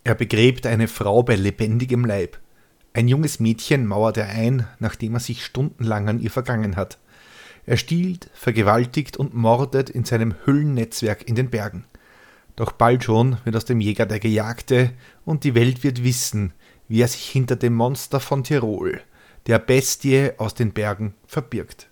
Er begräbt eine Frau bei lebendigem Leib. Ein junges Mädchen mauert er ein, nachdem er sich stundenlang an ihr vergangen hat. Er stiehlt, vergewaltigt und mordet in seinem Hüllennetzwerk in den Bergen. Doch bald schon wird aus dem Jäger der Gejagte und die Welt wird wissen, wie er sich hinter dem Monster von Tirol, der Bestie aus den Bergen, verbirgt.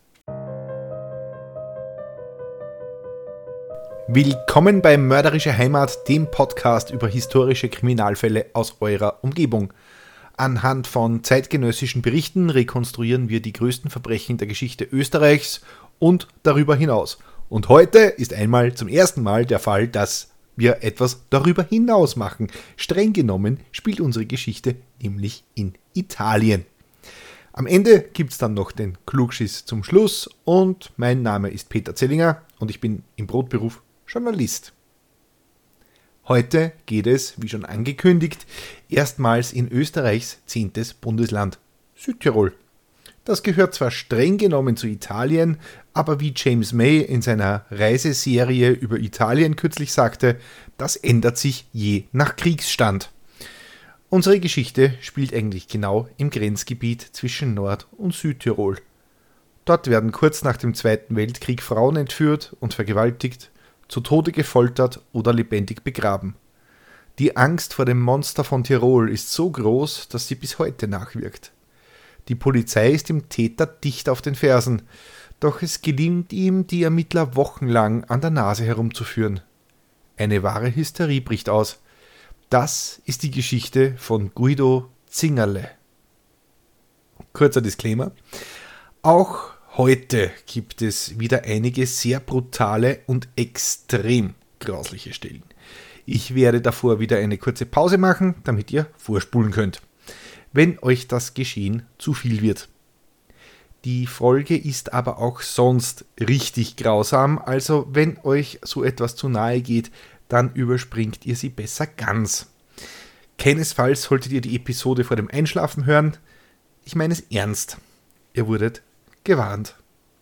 Willkommen bei Mörderische Heimat, dem Podcast über historische Kriminalfälle aus eurer Umgebung. Anhand von zeitgenössischen Berichten rekonstruieren wir die größten Verbrechen der Geschichte Österreichs und darüber hinaus. Und heute ist einmal zum ersten Mal der Fall, dass wir etwas darüber hinaus machen. Streng genommen spielt unsere Geschichte nämlich in Italien. Am Ende gibt es dann noch den Klugschiss zum Schluss und mein Name ist Peter Zellinger und ich bin im Brotberuf Journalist. Heute geht es, wie schon angekündigt, erstmals in Österreichs 10. Bundesland, Südtirol. Das gehört zwar streng genommen zu Italien, aber wie James May in seiner Reiseserie über Italien kürzlich sagte, das ändert sich je nach Kriegsstand. Unsere Geschichte spielt eigentlich genau im Grenzgebiet zwischen Nord- und Südtirol. Dort werden kurz nach dem Zweiten Weltkrieg Frauen entführt und vergewaltigt, zu Tode gefoltert oder lebendig begraben. Die Angst vor dem Monster von Tirol ist so groß, dass sie bis heute nachwirkt. Die Polizei ist dem Täter dicht auf den Fersen, doch es gelingt ihm, die Ermittler wochenlang an der Nase herumzuführen. Eine wahre Hysterie bricht aus. Das ist die Geschichte von Guido Zingerle. Kurzer Disclaimer. Auch heute gibt es wieder einige sehr brutale und extrem grausliche Stellen. Ich werde davor wieder eine kurze Pause machen, damit ihr vorspulen könnt, wenn euch das Geschehen zu viel wird. Die Folge ist aber auch sonst richtig grausam, also wenn euch so etwas zu nahe geht, dann überspringt ihr sie besser ganz. Keinesfalls solltet ihr die Episode vor dem Einschlafen hören. Ich meine es ernst. Ihr wurdet gewarnt.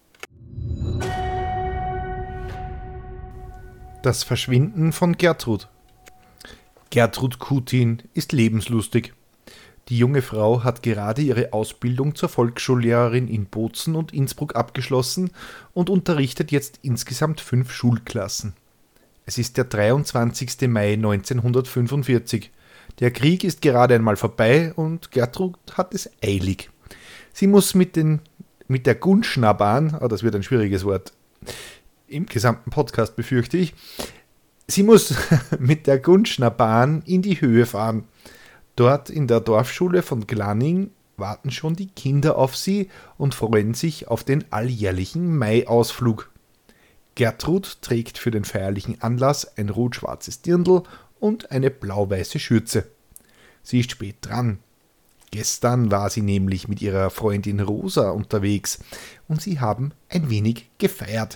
Das Verschwinden von Gertrud. Gertrud Kutin ist lebenslustig. Die junge Frau hat gerade ihre Ausbildung zur Volksschullehrerin in Bozen und Innsbruck abgeschlossen und unterrichtet jetzt insgesamt 5 Schulklassen. Es ist der 23. Mai 1945. Der Krieg ist gerade einmal vorbei und Gertrud hat es eilig. Sie muss mit der Gunschnabahn, das wird ein schwieriges Wort, im gesamten Podcast befürchte ich, sie muss mit der Gunschnabahn in die Höhe fahren. Dort in der Dorfschule von Glanning warten schon die Kinder auf sie und freuen sich auf den alljährlichen Mai-Ausflug. Gertrud trägt für den feierlichen Anlass ein rot-schwarzes Dirndl und eine blau-weiße Schürze. Sie ist spät dran. Gestern war sie nämlich mit ihrer Freundin Rosa unterwegs und sie haben ein wenig gefeiert.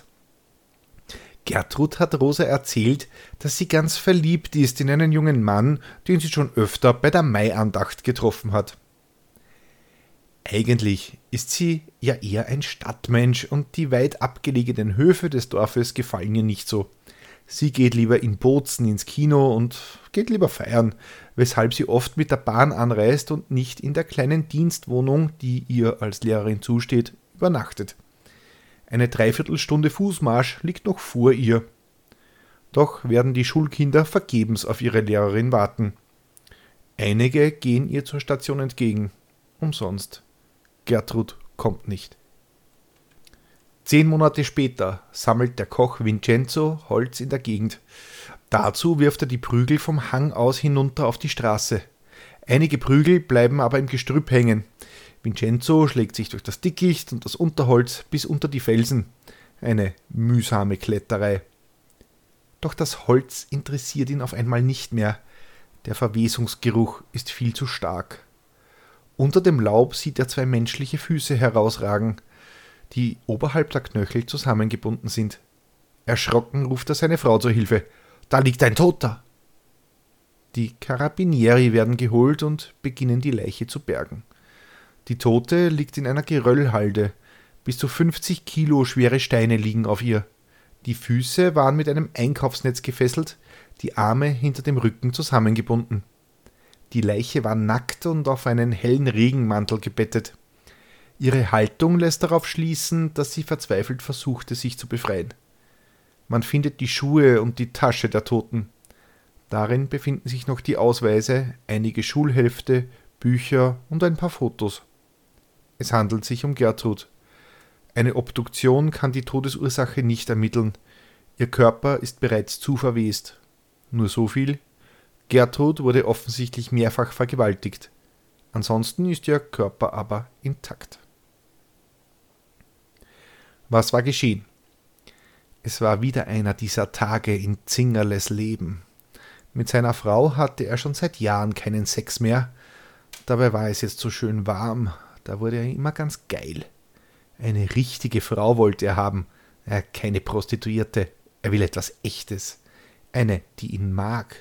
Gertrud hat Rosa erzählt, dass sie ganz verliebt ist in einen jungen Mann, den sie schon öfter bei der Maiandacht getroffen hat. Eigentlich ist sie ja eher ein Stadtmensch und die weit abgelegenen Höfe des Dorfes gefallen ihr nicht so. Sie geht lieber in Bozen ins Kino und geht lieber feiern, weshalb sie oft mit der Bahn anreist und nicht in der kleinen Dienstwohnung, die ihr als Lehrerin zusteht, übernachtet. Eine Dreiviertelstunde Fußmarsch liegt noch vor ihr. Doch werden die Schulkinder vergebens auf ihre Lehrerin warten. Einige gehen ihr zur Station entgegen. Umsonst. Gertrud kommt nicht. 10 Monate später sammelt der Koch Vincenzo Holz in der Gegend. Dazu wirft er die Prügel vom Hang aus hinunter auf die Straße. Einige Prügel bleiben aber im Gestrüpp hängen. Vincenzo schlägt sich durch das Dickicht und das Unterholz bis unter die Felsen. Eine mühsame Kletterei. Doch das Holz interessiert ihn auf einmal nicht mehr. Der Verwesungsgeruch ist viel zu stark. Unter dem Laub sieht er 2 menschliche Füße herausragen, die oberhalb der Knöchel zusammengebunden sind. Erschrocken ruft er seine Frau zur Hilfe. »Da liegt ein Toter!« Die Carabinieri werden geholt und beginnen die Leiche zu bergen. Die Tote liegt in einer Geröllhalde. Bis zu 50 Kilo schwere Steine liegen auf ihr. Die Füße waren mit einem Einkaufsnetz gefesselt, die Arme hinter dem Rücken zusammengebunden. Die Leiche war nackt und auf einen hellen Regenmantel gebettet. Ihre Haltung lässt darauf schließen, dass sie verzweifelt versuchte, sich zu befreien. Man findet die Schuhe und die Tasche der Toten. Darin befinden sich noch die Ausweise, einige Schulhefte, Bücher und ein paar Fotos. Es handelt sich um Gertrud. Eine Obduktion kann die Todesursache nicht ermitteln. Ihr Körper ist bereits zu verwest. Nur so viel: Gertrud wurde offensichtlich mehrfach vergewaltigt. Ansonsten ist ihr Körper aber intakt. Was war geschehen? Es war wieder einer dieser Tage in Zingerles Leben. Mit seiner Frau hatte er schon seit Jahren keinen Sex mehr. Dabei war es jetzt so schön warm, da wurde er immer ganz geil. Eine richtige Frau wollte er haben, keine Prostituierte. Er will etwas Echtes, eine, die ihn mag.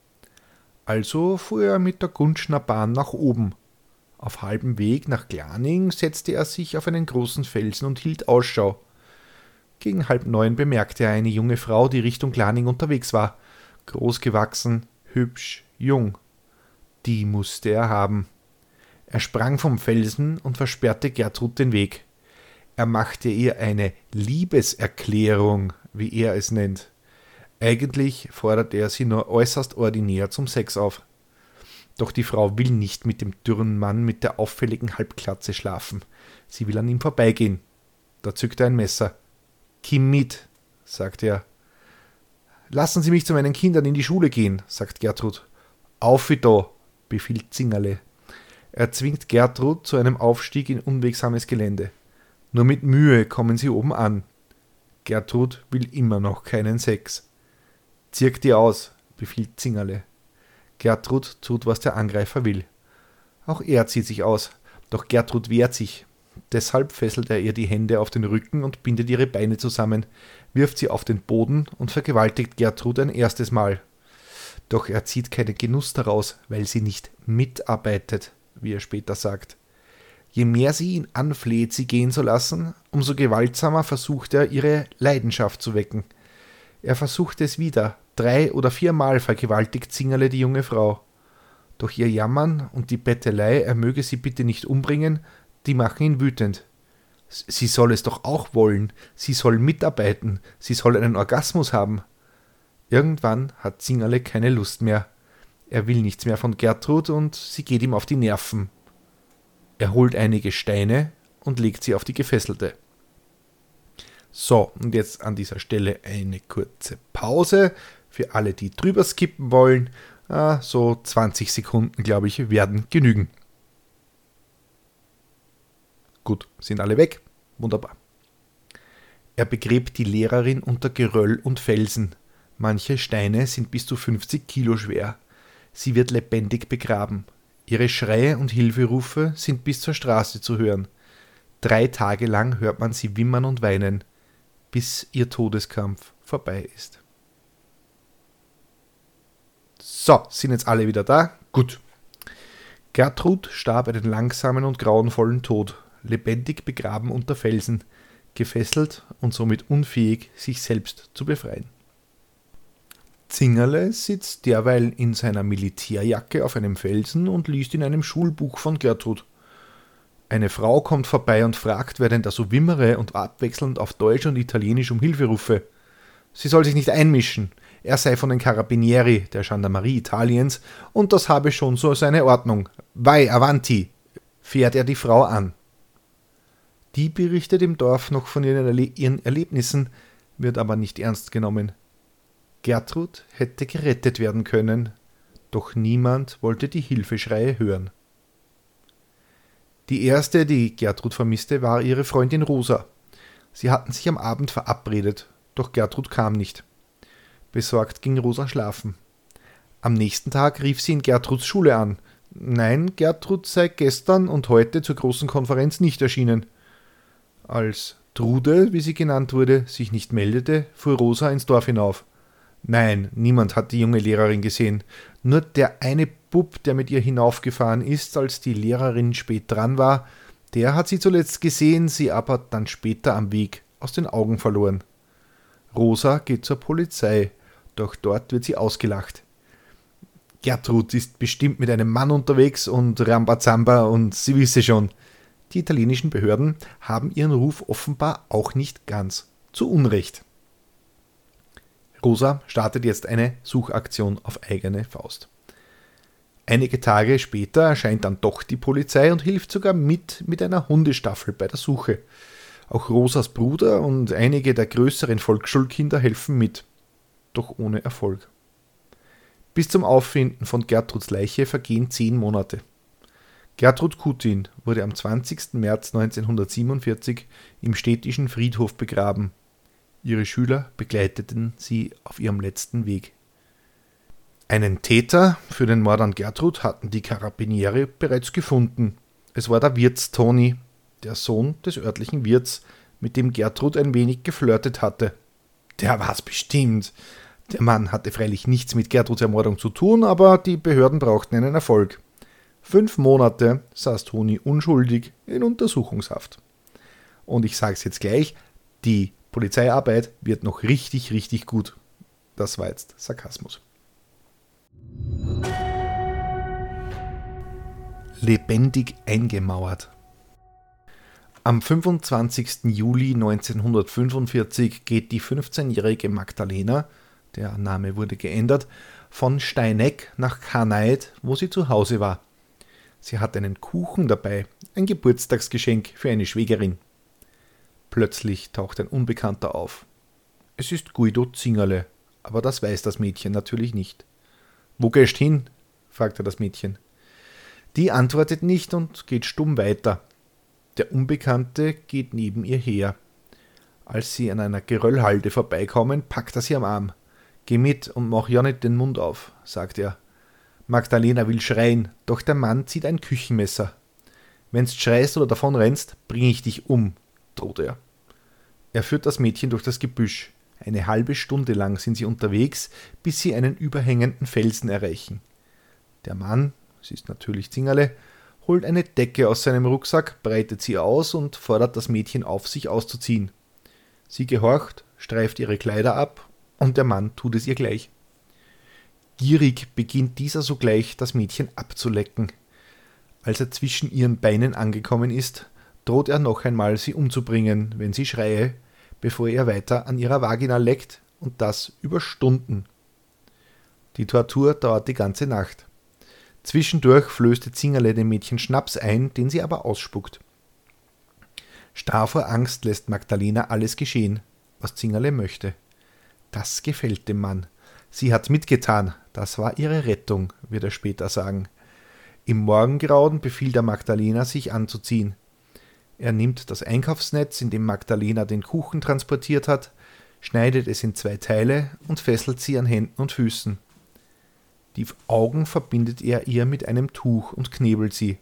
Also fuhr er mit der Gunschner Bahn nach oben. Auf halbem Weg nach Glaning setzte er sich auf einen großen Felsen und hielt Ausschau. Gegen 8:30 bemerkte er eine junge Frau, die Richtung Glaning unterwegs war. Großgewachsen, hübsch, jung. Die musste er haben. Er sprang vom Felsen und versperrte Gertrud den Weg. Er machte ihr eine Liebeserklärung, wie er es nennt. Eigentlich fordert er sie nur äußerst ordinär zum Sex auf. Doch die Frau will nicht mit dem dürren Mann mit der auffälligen Halbglatze schlafen. Sie will an ihm vorbeigehen. Da zückt er ein Messer. »Komm mit«, sagt er. »Lassen Sie mich zu meinen Kindern in die Schule gehen«, sagt Gertrud. »Auf wie da«, befiehlt Zingerle. Er zwingt Gertrud zu einem Aufstieg in unwegsames Gelände. Nur mit Mühe kommen sie oben an. Gertrud will immer noch keinen Sex. »Zirk die aus«, befiehlt Zingerle. Gertrud tut, was der Angreifer will. Auch er zieht sich aus, doch Gertrud wehrt sich. Deshalb fesselt er ihr die Hände auf den Rücken und bindet ihre Beine zusammen, wirft sie auf den Boden und vergewaltigt Gertrud ein erstes Mal. Doch er zieht keinen Genuss daraus, weil sie nicht mitarbeitet, wie er später sagt. Je mehr sie ihn anfleht, sie gehen zu lassen, umso gewaltsamer versucht er, ihre Leidenschaft zu wecken. Er versucht es wieder. 3 oder 4 Mal vergewaltigt Zingerle die junge Frau. Doch ihr Jammern und die Bettelei, er möge sie bitte nicht umbringen, die machen ihn wütend. Sie soll es doch auch wollen, sie soll mitarbeiten, sie soll einen Orgasmus haben. Irgendwann hat Zingerle keine Lust mehr. Er will nichts mehr von Gertrud und sie geht ihm auf die Nerven. Er holt einige Steine und legt sie auf die Gefesselte. So, und jetzt an dieser Stelle eine kurze Pause. Für alle, die drüber skippen wollen, so 20 Sekunden, glaube ich, werden genügen. Gut, sind alle weg? Wunderbar. Er begräbt die Lehrerin unter Geröll und Felsen. Manche Steine sind bis zu 50 Kilo schwer. Sie wird lebendig begraben. Ihre Schreie und Hilferufe sind bis zur Straße zu hören. 3 Tage lang hört man sie wimmern und weinen, bis ihr Todeskampf vorbei ist. So, sind jetzt alle wieder da? Gut. Gertrud starb einen langsamen und grauenvollen Tod, lebendig begraben unter Felsen, gefesselt und somit unfähig, sich selbst zu befreien. Zingerle sitzt derweil in seiner Militärjacke auf einem Felsen und liest in einem Schulbuch von Gertrud. Eine Frau kommt vorbei und fragt, wer denn da so wimmere und abwechselnd auf Deutsch und Italienisch um Hilfe rufe. Sie soll sich nicht einmischen. Er sei von den Carabinieri, der Gendarmerie Italiens, und das habe schon so seine Ordnung. Vai avanti, fährt er die Frau an. Die berichtet im Dorf noch von ihren Erlebnissen, wird aber nicht ernst genommen. Gertrud hätte gerettet werden können, doch niemand wollte die Hilfeschreie hören. Die erste, die Gertrud vermisste, war ihre Freundin Rosa. Sie hatten sich am Abend verabredet, doch Gertrud kam nicht. Besorgt ging Rosa schlafen. Am nächsten Tag rief sie in Gertruds Schule an. Nein, Gertrud sei gestern und heute zur großen Konferenz nicht erschienen. Als Trude, wie sie genannt wurde, sich nicht meldete, fuhr Rosa ins Dorf hinauf. Nein, niemand hat die junge Lehrerin gesehen. Nur der eine Bub, der mit ihr hinaufgefahren ist, als die Lehrerin spät dran war, der hat sie zuletzt gesehen, sie aber dann später am Weg aus den Augen verloren. Rosa geht zur Polizei, doch dort wird sie ausgelacht. Gertrud ist bestimmt mit einem Mann unterwegs und Rambazamba und sie wisse schon. Die italienischen Behörden haben ihren Ruf offenbar auch nicht ganz zu Unrecht. Rosa startet jetzt eine Suchaktion auf eigene Faust. Einige Tage später erscheint dann doch die Polizei und hilft sogar mit einer Hundestaffel bei der Suche. Auch Rosas Bruder und einige der größeren Volksschulkinder helfen mit, doch ohne Erfolg. Bis zum Auffinden von Gertruds Leiche vergehen 10 Monate. Gertrud Kutin wurde am 20. März 1947 im städtischen Friedhof begraben. Ihre Schüler begleiteten sie auf ihrem letzten Weg. Einen Täter für den Mord an Gertrud hatten die Carabinieri bereits gefunden. Es war der Wirts Toni, der Sohn des örtlichen Wirts, mit dem Gertrud ein wenig geflirtet hatte. Der war's bestimmt. Der Mann hatte freilich nichts mit Gertruds Ermordung zu tun, aber die Behörden brauchten einen Erfolg. 5 Monate saß Toni unschuldig in Untersuchungshaft. Und ich sage es jetzt gleich, die Polizeiarbeit wird noch richtig, richtig gut. Das war jetzt Sarkasmus. Lebendig eingemauert. Am 25. Juli 1945 geht die 15-jährige Magdalena, der Name wurde geändert, von Steineck nach Karneid, wo sie zu Hause war. Sie hat einen Kuchen dabei, ein Geburtstagsgeschenk für eine Schwägerin. Plötzlich taucht ein Unbekannter auf. Es ist Guido Zingerle, aber das weiß das Mädchen natürlich nicht. »Wo gehst hin?« fragte das Mädchen. Die antwortet nicht und geht stumm weiter. Der Unbekannte geht neben ihr her. Als sie an einer Geröllhalde vorbeikommen, packt er sie am Arm. »Geh mit und mach ja nicht den Mund auf«, sagt er. Magdalena will schreien, doch der Mann zieht ein Küchenmesser. »Wenn's schreist oder davonrennst, bringe ich dich um«, droht er. Er führt das Mädchen durch das Gebüsch. Eine halbe Stunde lang sind sie unterwegs, bis sie einen überhängenden Felsen erreichen. Der Mann, es ist natürlich Zingerle, holt eine Decke aus seinem Rucksack, breitet sie aus und fordert das Mädchen auf, sich auszuziehen. Sie gehorcht, streift ihre Kleider ab und der Mann tut es ihr gleich. Gierig beginnt dieser sogleich, das Mädchen abzulecken. Als er zwischen ihren Beinen angekommen ist, droht er noch einmal, sie umzubringen, wenn sie schreie, bevor er weiter an ihrer Vagina leckt, und das über Stunden. Die Tortur dauert die ganze Nacht. Zwischendurch flößte Zingerle dem Mädchen Schnaps ein, den sie aber ausspuckt. Starr vor Angst lässt Magdalena alles geschehen, was Zingerle möchte. Das gefällt dem Mann. Sie hat mitgetan, das war ihre Rettung, wird er später sagen. Im Morgengrauen befiehlt er Magdalena, sich anzuziehen. Er nimmt das Einkaufsnetz, in dem Magdalena den Kuchen transportiert hat, schneidet es in 2 Teile und fesselt sie an Händen und Füßen. Die Augen verbindet er ihr mit einem Tuch und knebelt sie.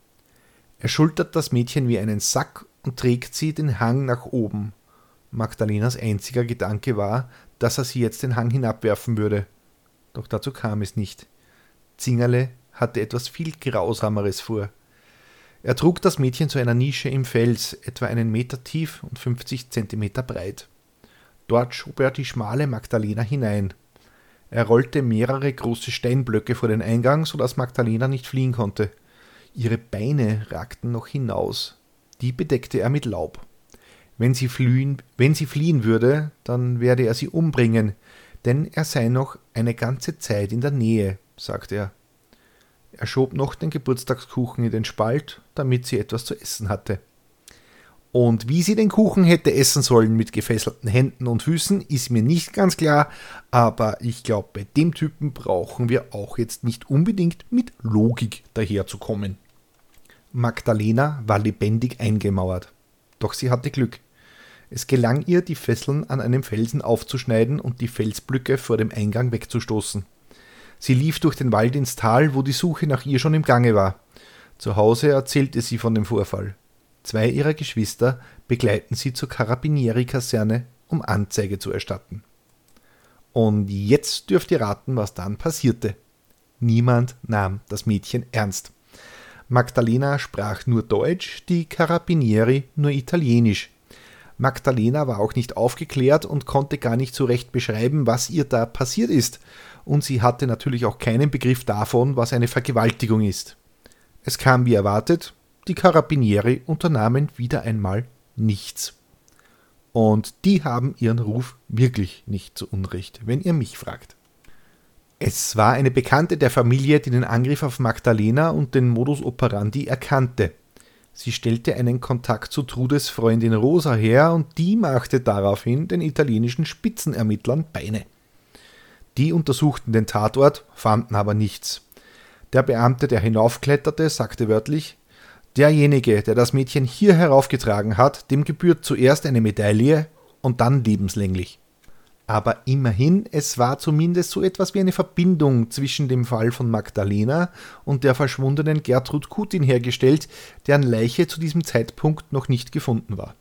Er schultert das Mädchen wie einen Sack und trägt sie den Hang nach oben. Magdalenas einziger Gedanke war, dass er sie jetzt den Hang hinabwerfen würde. Doch dazu kam es nicht. Zingerle hatte etwas viel Grausameres vor. Er trug das Mädchen zu einer Nische im Fels, etwa 1 Meter tief und 50 Zentimeter breit. Dort schob er die schmale Magdalena hinein. Er rollte mehrere große Steinblöcke vor den Eingang, sodass Magdalena nicht fliehen konnte. Ihre Beine ragten noch hinaus. Die bedeckte er mit Laub. Wenn sie fliehen würde, dann werde er sie umbringen, denn er sei noch eine ganze Zeit in der Nähe, sagte er. Er schob noch den Geburtstagskuchen in den Spalt, damit sie etwas zu essen hatte. Und wie sie den Kuchen hätte essen sollen mit gefesselten Händen und Füßen, ist mir nicht ganz klar, aber ich glaube, bei dem Typen brauchen wir auch jetzt nicht unbedingt mit Logik daherzukommen. Magdalena war lebendig eingemauert, doch sie hatte Glück. Es gelang ihr, die Fesseln an einem Felsen aufzuschneiden und die Felsblöcke vor dem Eingang wegzustoßen. Sie lief durch den Wald ins Tal, wo die Suche nach ihr schon im Gange war. Zu Hause erzählte sie von dem Vorfall. 2 ihrer Geschwister begleiten sie zur Carabinieri-Kaserne, um Anzeige zu erstatten. Und jetzt dürft ihr raten, was dann passierte. Niemand nahm das Mädchen ernst. Magdalena sprach nur Deutsch, die Carabinieri nur Italienisch. Magdalena war auch nicht aufgeklärt und konnte gar nicht so recht beschreiben, was ihr da passiert ist. und sie hatte natürlich auch keinen Begriff davon, was eine Vergewaltigung ist. Es kam wie erwartet, die Carabinieri unternahmen wieder einmal nichts. Und die haben ihren Ruf wirklich nicht zu Unrecht, wenn ihr mich fragt. Es war eine Bekannte der Familie, die den Angriff auf Magdalena und den Modus operandi erkannte. Sie stellte einen Kontakt zu Trudes Freundin Rosa her und die machte daraufhin den italienischen Spitzenermittlern Beine. Die untersuchten den Tatort, fanden aber nichts. Der Beamte, der hinaufkletterte, sagte wörtlich: Derjenige, der das Mädchen hier heraufgetragen hat, dem gebührt zuerst eine Medaille und dann lebenslänglich. Aber immerhin, es war zumindest so etwas wie eine Verbindung zwischen dem Fall von Magdalena und der verschwundenen Gertrud Kutin hergestellt, deren Leiche zu diesem Zeitpunkt noch nicht gefunden war.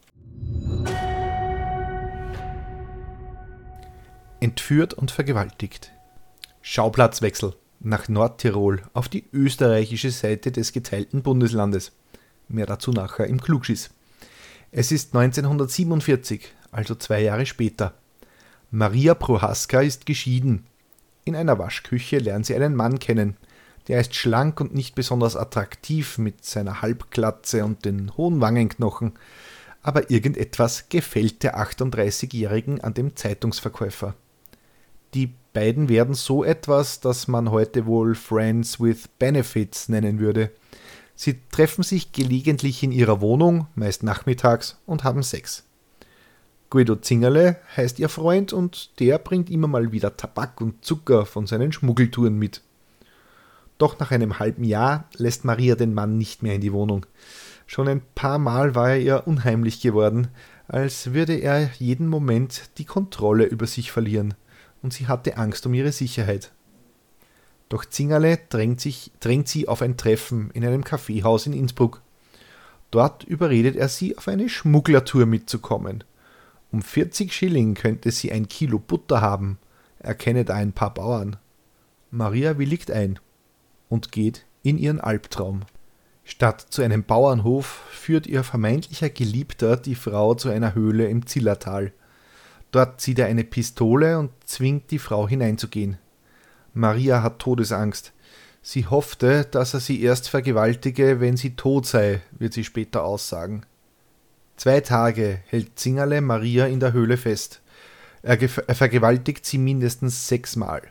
Entführt und vergewaltigt. Schauplatzwechsel nach Nordtirol auf die österreichische Seite des geteilten Bundeslandes. Mehr dazu nachher im Klugschiss. Es ist 1947, also 2 Jahre später. Maria Prohaska ist geschieden. In einer Waschküche lernt sie einen Mann kennen. Der ist schlank und nicht besonders attraktiv mit seiner Halbglatze und den hohen Wangenknochen. Aber irgendetwas gefällt der 38-Jährigen an dem Zeitungsverkäufer. Die beiden werden so etwas, das man heute wohl Friends with Benefits nennen würde. Sie treffen sich gelegentlich in ihrer Wohnung, meist nachmittags, und haben Sex. Guido Zingerle heißt ihr Freund und der bringt immer mal wieder Tabak und Zucker von seinen Schmuggeltouren mit. Doch nach einem halben Jahr lässt Maria den Mann nicht mehr in die Wohnung. Schon ein paar Mal war er ihr unheimlich geworden, als würde er jeden Moment die Kontrolle über sich verlieren, und sie hatte Angst um ihre Sicherheit. Doch Zingerle drängt sie auf ein Treffen in einem Kaffeehaus in Innsbruck. Dort überredet er sie, auf eine Schmugglertour mitzukommen. Um 40 Schilling könnte sie 1 Kilo Butter haben. Er kenne da ein paar Bauern. Maria willigt ein und geht in ihren Albtraum. Statt zu einem Bauernhof führt ihr vermeintlicher Geliebter die Frau zu einer Höhle im Zillertal. Dort zieht er eine Pistole und zwingt die Frau hineinzugehen. Maria hat Todesangst. Sie hoffte, dass er sie erst vergewaltige, wenn sie tot sei, wird sie später aussagen. 2 Tage hält Zingerle Maria in der Höhle fest. Er vergewaltigt sie mindestens 6 Mal.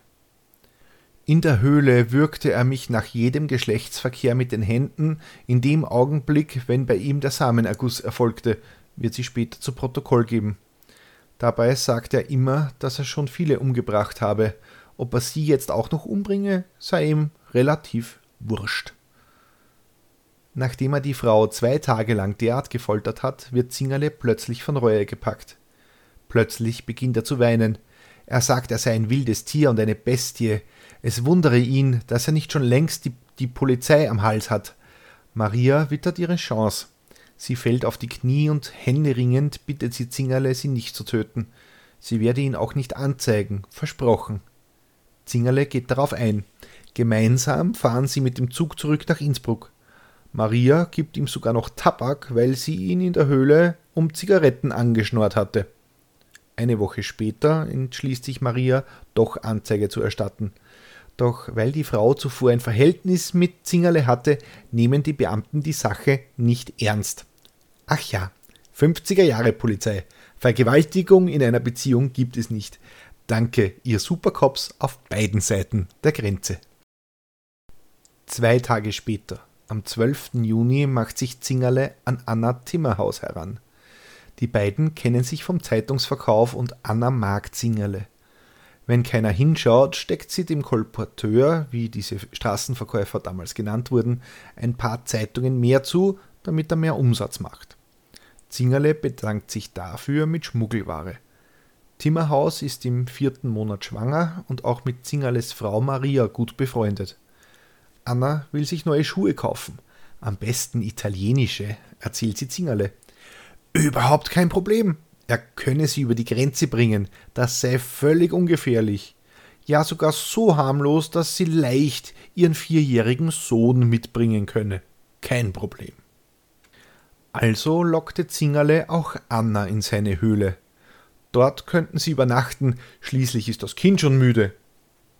In der Höhle würgte er mich nach jedem Geschlechtsverkehr mit den Händen, in dem Augenblick, wenn bei ihm der Samenerguss erfolgte, wird sie später zu Protokoll geben. Dabei sagt er immer, dass er schon viele umgebracht habe. Ob er sie jetzt auch noch umbringe, sei ihm relativ wurscht. Nachdem er die Frau 2 Tage lang derart gefoltert hat, wird Zingerle plötzlich von Reue gepackt. Plötzlich beginnt er zu weinen. Er sagt, er sei ein wildes Tier und eine Bestie. Es wundere ihn, dass er nicht schon längst die Polizei am Hals hat. Maria wittert ihre Chance. Sie fällt auf die Knie und händeringend bittet sie Zingerle, sie nicht zu töten. Sie werde ihn auch nicht anzeigen, versprochen. Zingerle geht darauf ein. Gemeinsam fahren sie mit dem Zug zurück nach Innsbruck. Maria gibt ihm sogar noch Tabak, weil sie ihn in der Höhle um Zigaretten angeschnurrt hatte. Eine Woche später entschließt sich Maria, doch Anzeige zu erstatten. Doch weil die Frau zuvor ein Verhältnis mit Zingerle hatte, nehmen die Beamten die Sache nicht ernst. Ach ja, 50er Jahre Polizei. Vergewaltigung in einer Beziehung gibt es nicht. Danke, ihr Supercops auf beiden Seiten der Grenze. 2 Tage später, am 12. Juni, macht sich Zingerle an Anna Timmerhaus heran. Die beiden kennen sich vom Zeitungsverkauf und Anna mag Zingerle. Wenn keiner hinschaut, steckt sie dem Kolporteur, wie diese Straßenverkäufer damals genannt wurden, ein paar Zeitungen mehr zu, damit er mehr Umsatz macht. Zingerle bedankt sich dafür mit Schmuggelware. Timmerhaus ist im 4. Monat schwanger und auch mit Zingerles Frau Maria gut befreundet. Anna will sich neue Schuhe kaufen. Am besten italienische, erzählt sie Zingerle. Überhaupt kein Problem. Er könne sie über die Grenze bringen. Das sei völlig ungefährlich. Ja, sogar so harmlos, dass sie leicht ihren 4-jährigen Sohn mitbringen könne. Kein Problem. Also lockte Zingerle auch Anna in seine Höhle. Dort könnten sie übernachten, schließlich ist das Kind schon müde.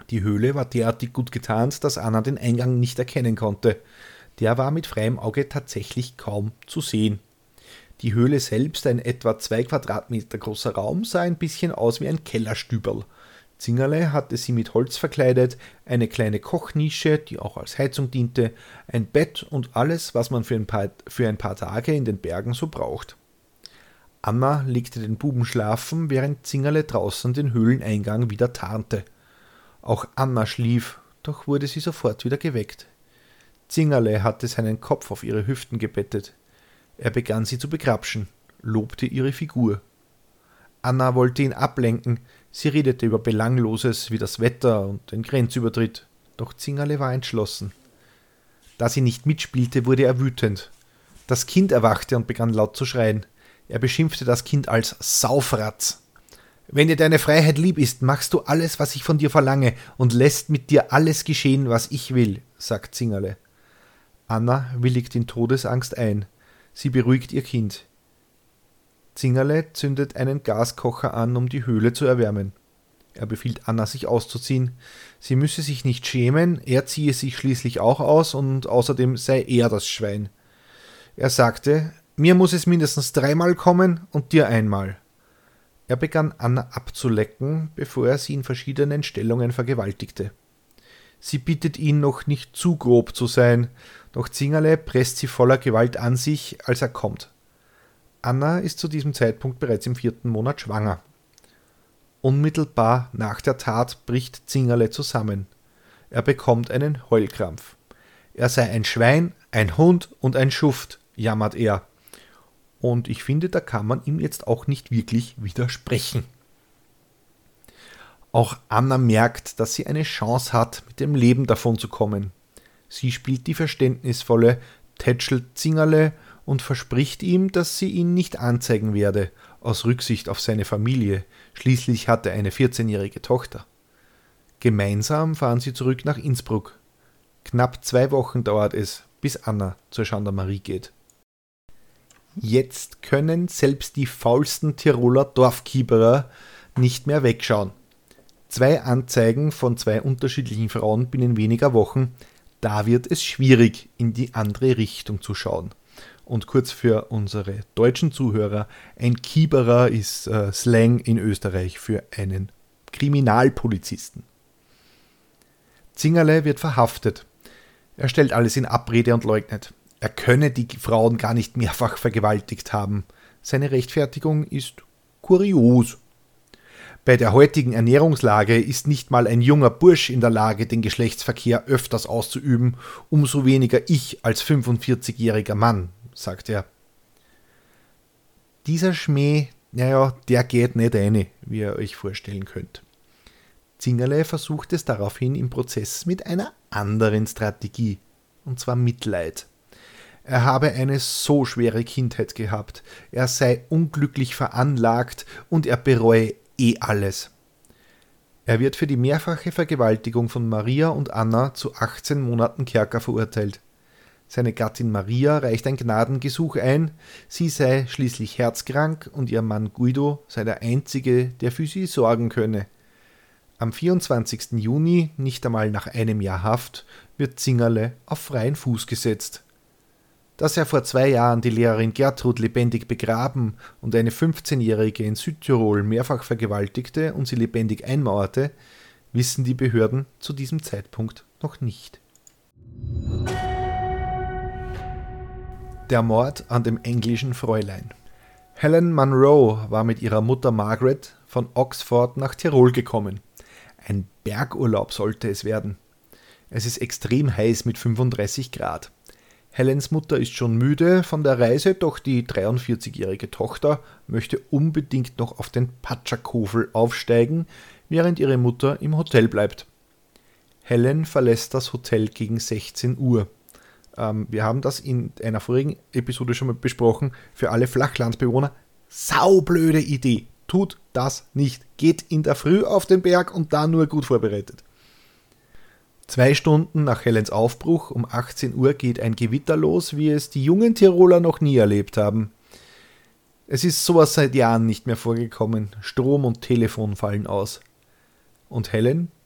Die Höhle war derartig gut getarnt, dass Anna den Eingang nicht erkennen konnte. Der war mit freiem Auge tatsächlich kaum zu sehen. Die Höhle selbst, ein etwa 2 Quadratmeter großer Raum, sah ein bisschen aus wie ein Kellerstüberl. Zingerle hatte sie mit Holz verkleidet, eine kleine Kochnische, die auch als Heizung diente, ein Bett und alles, was man für ein paar Tage in den Bergen so braucht. Anna legte den Buben schlafen, während Zingerle draußen den Höhleneingang wieder tarnte. Auch Anna schlief, doch wurde sie sofort wieder geweckt. Zingerle hatte seinen Kopf auf ihre Hüften gebettet. Er begann sie zu begrapschen, lobte ihre Figur. Anna wollte ihn ablenken, sie redete über Belangloses wie das Wetter und den Grenzübertritt, doch Zingerle war entschlossen. Da sie nicht mitspielte, wurde er wütend. Das Kind erwachte und begann laut zu schreien. Er beschimpfte das Kind als Saufratz. »Wenn dir deine Freiheit lieb ist, machst du alles, was ich von dir verlange und lässt mit dir alles geschehen, was ich will«, sagt Zingerle. Anna willigt in Todesangst ein. Sie beruhigt ihr Kind. Zingerle zündet einen Gaskocher an, um die Höhle zu erwärmen. Er befiehlt Anna, sich auszuziehen. Sie müsse sich nicht schämen, er ziehe sich schließlich auch aus und außerdem sei er das Schwein. Er sagte, mir muss es mindestens 3-mal kommen und dir einmal. Er begann Anna abzulecken, bevor er sie in verschiedenen Stellungen vergewaltigte. Sie bittet ihn, noch nicht zu grob zu sein, doch Zingerle presst sie voller Gewalt an sich, als er kommt. Anna ist zu diesem Zeitpunkt bereits im 4. Monat schwanger. Unmittelbar nach der Tat bricht Zingerle zusammen. Er bekommt einen Heulkrampf. Er sei ein Schwein, ein Hund und ein Schuft, jammert er. Und ich finde, da kann man ihm jetzt auch nicht wirklich widersprechen. Auch Anna merkt, dass sie eine Chance hat, mit dem Leben davonzukommen. Sie spielt die verständnisvolle, tätschelt Zingerle und verspricht ihm, dass sie ihn nicht anzeigen werde, aus Rücksicht auf seine Familie. Schließlich hat er eine 14-jährige Tochter. Gemeinsam fahren sie zurück nach Innsbruck. Knapp 2 Wochen dauert es, bis Anna zur Gendarmerie geht. Jetzt können selbst die faulsten Tiroler Dorfkieberer nicht mehr wegschauen. 2 Anzeigen von 2 unterschiedlichen Frauen binnen weniger Wochen, da wird es schwierig, in die andere Richtung zu schauen. Und kurz für unsere deutschen Zuhörer, ein Kieberer ist Slang in Österreich für einen Kriminalpolizisten. Zingerle wird verhaftet. Er stellt alles in Abrede und leugnet. Er könne die Frauen gar nicht mehrfach vergewaltigt haben. Seine Rechtfertigung ist kurios. Bei der heutigen Ernährungslage ist nicht mal ein junger Bursch in der Lage, den Geschlechtsverkehr öfters auszuüben, umso weniger ich als 45-jähriger Mann, sagt er. Dieser Schmäh, der geht nicht rein, wie ihr euch vorstellen könnt. Zingerle versucht es daraufhin im Prozess mit einer anderen Strategie, und zwar Mitleid. Er habe eine so schwere Kindheit gehabt, er sei unglücklich veranlagt und er bereue alles. Er wird für die mehrfache Vergewaltigung von Maria und Anna zu 18 Monaten Kerker verurteilt. Seine Gattin Maria reicht ein Gnadengesuch ein, sie sei schließlich herzkrank und ihr Mann Guido sei der Einzige, der für sie sorgen könne. Am 24. Juni, nicht einmal nach einem Jahr Haft, wird Zingerle auf freien Fuß gesetzt. Dass er vor 2 Jahren die Lehrerin Gertrud lebendig begraben und eine 15-Jährige in Südtirol mehrfach vergewaltigte und sie lebendig einmauerte, wissen die Behörden zu diesem Zeitpunkt noch nicht. Der Mord an dem englischen Fräulein. Helen Munro war mit ihrer Mutter Margaret von Oxford nach Tirol gekommen. Ein Bergurlaub sollte es werden. Es ist extrem heiß mit 35 Grad. Helens Mutter ist schon müde von der Reise, doch die 43-jährige Tochter möchte unbedingt noch auf den Patschakofel aufsteigen, während ihre Mutter im Hotel bleibt. Helen verlässt das Hotel gegen 16 Uhr. Wir haben das in einer vorigen Episode schon mal besprochen. Für alle Flachlandbewohner, saublöde Idee. Tut das nicht. Geht in der Früh auf den Berg und da nur gut vorbereitet. 2 Stunden nach Helens Aufbruch um 18 Uhr geht ein Gewitter los, wie es die jungen Tiroler noch nie erlebt haben. Es ist sowas seit Jahren nicht mehr vorgekommen. Strom und Telefon fallen aus. Und Helen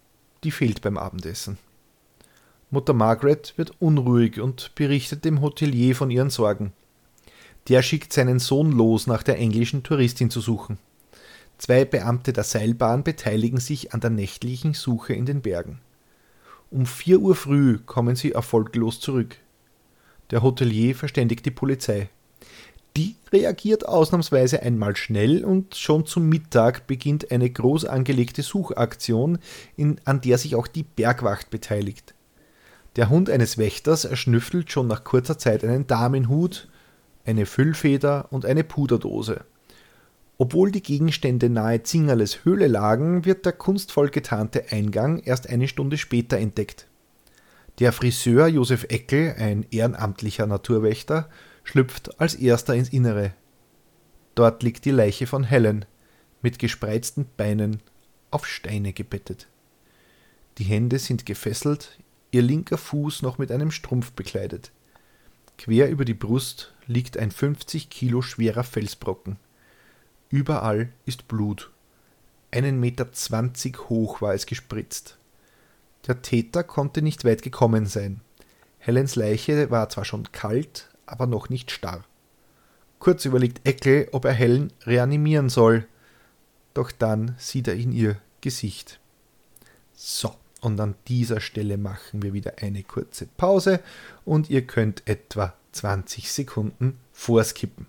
die fehlt beim Abendessen. Mutter Margaret wird unruhig und berichtet dem Hotelier von ihren Sorgen. Der schickt seinen Sohn los, nach der englischen Touristin zu suchen. 2 Beamte der Seilbahn beteiligen sich an der nächtlichen Suche in den Bergen. Um 4 Uhr früh kommen sie erfolglos zurück. Der Hotelier verständigt die Polizei. Die reagiert ausnahmsweise einmal schnell und schon zum Mittag beginnt eine groß angelegte Suchaktion, an der sich auch die Bergwacht beteiligt. Der Hund eines Wächters erschnüffelt schon nach kurzer Zeit einen Damenhut, eine Füllfeder und eine Puderdose. Obwohl die Gegenstände nahe Zingerles Höhle lagen, wird der kunstvoll getarnte Eingang erst eine Stunde später entdeckt. Der Friseur Josef Eckel, ein ehrenamtlicher Naturwächter, schlüpft als erster ins Innere. Dort liegt die Leiche von Helen, mit gespreizten Beinen, auf Steine gebettet. Die Hände sind gefesselt, ihr linker Fuß noch mit einem Strumpf bekleidet. Quer über die Brust liegt ein 50 Kilo schwerer Felsbrocken. Überall ist Blut. 1,20 Meter hoch war es gespritzt. Der Täter konnte nicht weit gekommen sein. Helens Leiche war zwar schon kalt, aber noch nicht starr. Kurz überlegt Eckel, ob er Helen reanimieren soll. Doch dann sieht er in ihr Gesicht. So, und an dieser Stelle machen wir wieder eine kurze Pause und ihr könnt etwa 20 Sekunden vorskippen.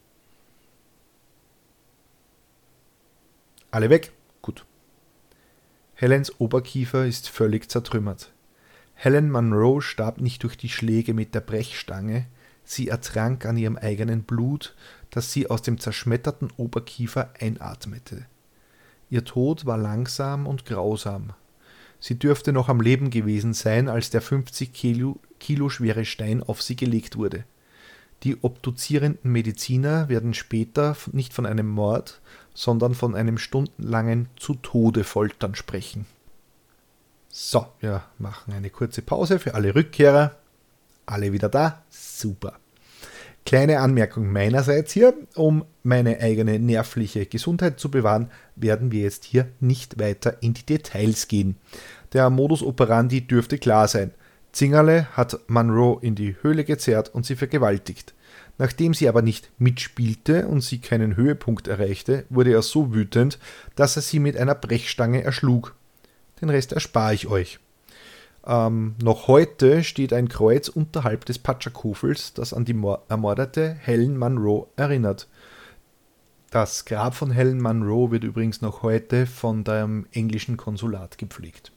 Alle weg? Gut. Helens Oberkiefer ist völlig zertrümmert. Helen Munro starb nicht durch die Schläge mit der Brechstange, sie ertrank an ihrem eigenen Blut, das sie aus dem zerschmetterten Oberkiefer einatmete. Ihr Tod war langsam und grausam. Sie dürfte noch am Leben gewesen sein, als der 50 Kilo schwere Stein auf sie gelegt wurde. Die obduzierenden Mediziner werden später nicht von einem Mord, sondern von einem stundenlangen Zu-Tode-Foltern sprechen. So, wir machen eine kurze Pause für alle Rückkehrer. Alle wieder da? Super. Kleine Anmerkung meinerseits hier, um meine eigene nervliche Gesundheit zu bewahren, werden wir jetzt hier nicht weiter in die Details gehen. Der Modus operandi dürfte klar sein. Zingerle hat Munro in die Höhle gezerrt und sie vergewaltigt. Nachdem sie aber nicht mitspielte und sie keinen Höhepunkt erreichte, wurde er so wütend, dass er sie mit einer Brechstange erschlug. Den Rest erspare ich euch. Noch heute steht ein Kreuz unterhalb des Patschakofels, das an die ermordete Helen Munro erinnert. Das Grab von Helen Munro wird übrigens noch heute von dem englischen Konsulat gepflegt.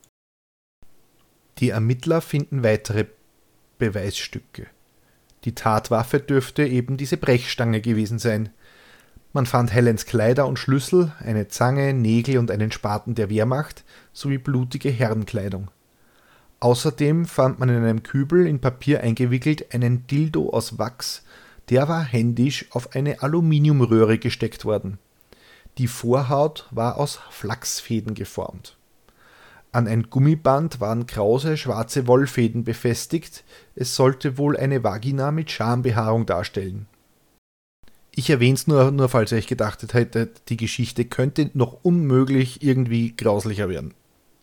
Die Ermittler finden weitere Beweisstücke. Die Tatwaffe dürfte eben diese Brechstange gewesen sein. Man fand Helens Kleider und Schlüssel, eine Zange, Nägel und einen Spaten der Wehrmacht sowie blutige Herrenkleidung. Außerdem fand man in einem Kübel in Papier eingewickelt einen Dildo aus Wachs, der war händisch auf eine Aluminiumröhre gesteckt worden. Die Vorhaut war aus Flachsfäden geformt. An ein Gummiband waren krause, schwarze Wollfäden befestigt, es sollte wohl eine Vagina mit Schambehaarung darstellen. Ich erwähne es nur, falls ihr euch gedacht hättet, die Geschichte könnte noch unmöglich irgendwie grauslicher werden.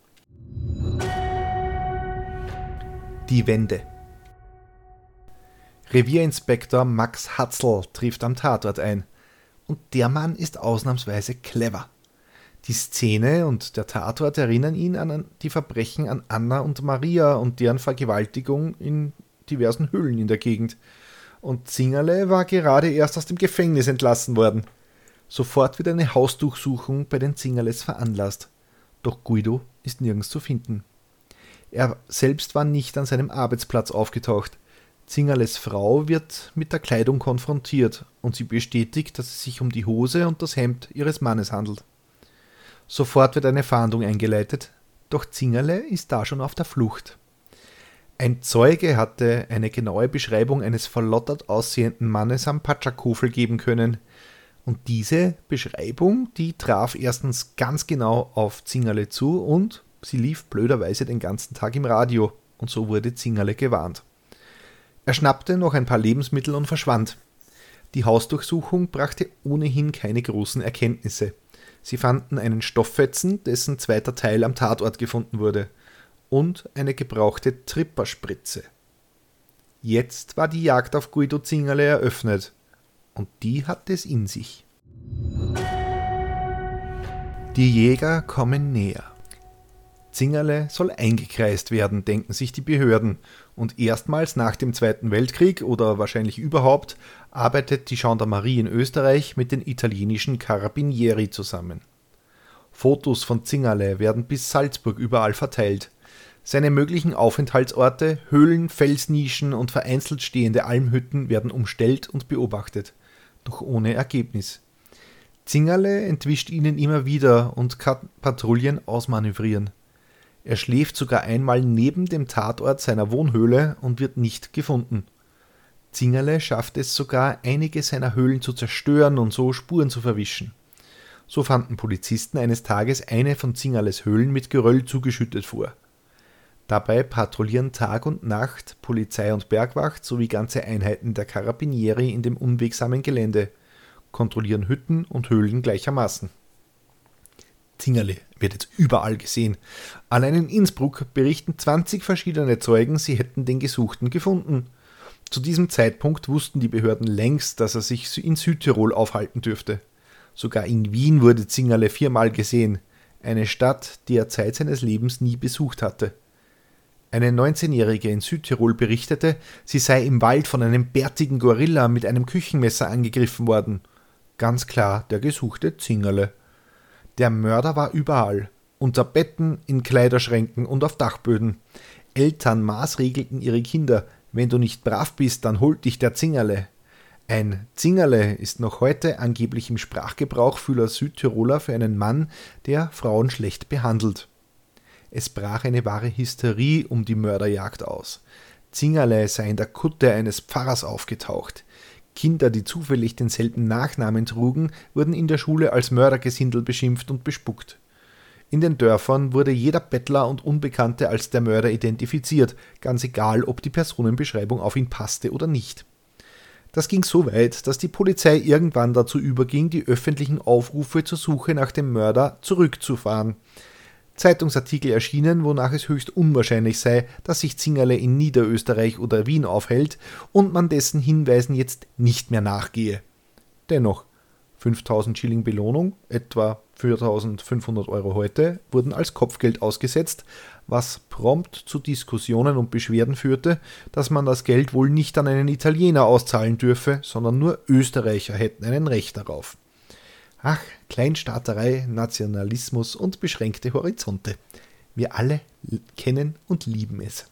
Die Wende. Revierinspektor Max Hatzl trifft am Tatort ein. Und der Mann ist ausnahmsweise clever. Die Szene und der Tatort erinnern ihn an die Verbrechen an Anna und Maria und deren Vergewaltigung in diversen Höhlen in der Gegend. Und Zingerle war gerade erst aus dem Gefängnis entlassen worden. Sofort wird eine Hausdurchsuchung bei den Zingerles veranlasst. Doch Guido ist nirgends zu finden. Er selbst war nicht an seinem Arbeitsplatz aufgetaucht. Zingerles Frau wird mit der Kleidung konfrontiert und sie bestätigt, dass es sich um die Hose und das Hemd ihres Mannes handelt. Sofort wird eine Fahndung eingeleitet, doch Zingerle ist da schon auf der Flucht. Ein Zeuge hatte eine genaue Beschreibung eines verlottert aussehenden Mannes am Patschakofel geben können. Und diese Beschreibung, die traf erstens ganz genau auf Zingerle zu und sie lief blöderweise den ganzen Tag im Radio und so wurde Zingerle gewarnt. Er schnappte noch ein paar Lebensmittel und verschwand. Die Hausdurchsuchung brachte ohnehin keine großen Erkenntnisse. Sie fanden einen Stofffetzen, dessen zweiter Teil am Tatort gefunden wurde, und eine gebrauchte Tripperspritze. Jetzt war die Jagd auf Guido Zingerle eröffnet, und die hat es in sich. Die Jäger kommen näher. Zingerle soll eingekreist werden, denken sich die Behörden, und erstmals nach dem Zweiten Weltkrieg oder wahrscheinlich überhaupt arbeitet die Gendarmerie in Österreich mit den italienischen Carabinieri zusammen. Fotos von Zingerle werden bis Salzburg überall verteilt. Seine möglichen Aufenthaltsorte, Höhlen, Felsnischen und vereinzelt stehende Almhütten werden umstellt und beobachtet, doch ohne Ergebnis. Zingerle entwischt ihnen immer wieder und kann Patrouillen ausmanövrieren. Er schläft sogar einmal neben dem Tatort seiner Wohnhöhle und wird nicht gefunden. Zingerle schafft es sogar, einige seiner Höhlen zu zerstören und so Spuren zu verwischen. So fanden Polizisten eines Tages eine von Zingerles Höhlen mit Geröll zugeschüttet vor. Dabei patrouillieren Tag und Nacht Polizei und Bergwacht sowie ganze Einheiten der Carabinieri in dem unwegsamen Gelände, kontrollieren Hütten und Höhlen gleichermaßen. Zingerle wird jetzt überall gesehen. Allein in Innsbruck berichten 20 verschiedene Zeugen, sie hätten den Gesuchten gefunden. Zu diesem Zeitpunkt wussten die Behörden längst, dass er sich in Südtirol aufhalten dürfte. Sogar in Wien wurde Zingerle 4-mal gesehen, eine Stadt, die er Zeit seines Lebens nie besucht hatte. Eine 19-Jährige in Südtirol berichtete, sie sei im Wald von einem bärtigen Gorilla mit einem Küchenmesser angegriffen worden. Ganz klar der gesuchte Zingerle. Der Mörder war überall, unter Betten, in Kleiderschränken und auf Dachböden. Eltern maßregelten ihre Kinder, wenn du nicht brav bist, dann holt dich der Zingerle. Ein Zingerle ist noch heute angeblich im Sprachgebrauch vieler Südtiroler für einen Mann, der Frauen schlecht behandelt. Es brach eine wahre Hysterie um die Mörderjagd aus. Zingerle sei in der Kutte eines Pfarrers aufgetaucht. Kinder, die zufällig denselben Nachnamen trugen, wurden in der Schule als Mördergesindel beschimpft und bespuckt. In den Dörfern wurde jeder Bettler und Unbekannte als der Mörder identifiziert, ganz egal, ob die Personenbeschreibung auf ihn passte oder nicht. Das ging so weit, dass die Polizei irgendwann dazu überging, die öffentlichen Aufrufe zur Suche nach dem Mörder zurückzufahren. Zeitungsartikel erschienen, wonach es höchst unwahrscheinlich sei, dass sich Zingerle in Niederösterreich oder Wien aufhält und man dessen Hinweisen jetzt nicht mehr nachgehe. Dennoch, 5.000 Schilling Belohnung, etwa 4.500 Euro heute, wurden als Kopfgeld ausgesetzt, was prompt zu Diskussionen und Beschwerden führte, dass man das Geld wohl nicht an einen Italiener auszahlen dürfe, sondern nur Österreicher hätten ein Recht darauf. Ach, Kleinstaaterei, Nationalismus und beschränkte Horizonte. Wir alle kennen und lieben es.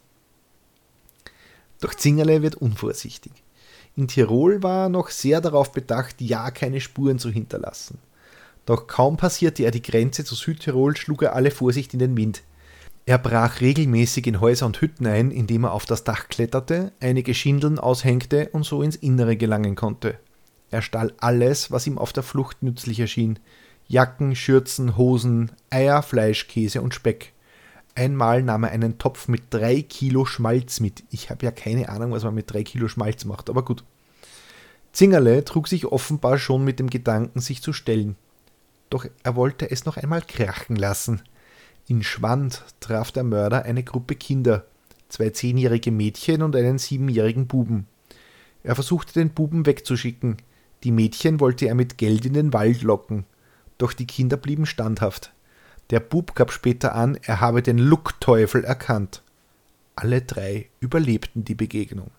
Doch Zingerle wird unvorsichtig. In Tirol war er noch sehr darauf bedacht, ja keine Spuren zu hinterlassen. Doch kaum passierte er die Grenze zu Südtirol, schlug er alle Vorsicht in den Wind. Er brach regelmäßig in Häuser und Hütten ein, indem er auf das Dach kletterte, einige Schindeln aushängte und so ins Innere gelangen konnte. Er stahl alles, was ihm auf der Flucht nützlich erschien. Jacken, Schürzen, Hosen, Eier, Fleisch, Käse und Speck. Einmal nahm er einen Topf mit 3 Kilo Schmalz mit. Ich habe ja keine Ahnung, was man mit 3 Kilo Schmalz macht, aber gut. Zingerle trug sich offenbar schon mit dem Gedanken, sich zu stellen. Doch er wollte es noch einmal krachen lassen. In Schwand traf der Mörder eine Gruppe Kinder, 2 10-jährige Mädchen und einen 7-jährigen Buben. Er versuchte den Buben wegzuschicken. Die Mädchen wollte er mit Geld in den Wald locken. Doch die Kinder blieben standhaft. Der Bub gab später an, er habe den Luckteufel erkannt. Alle 3 überlebten die Begegnung.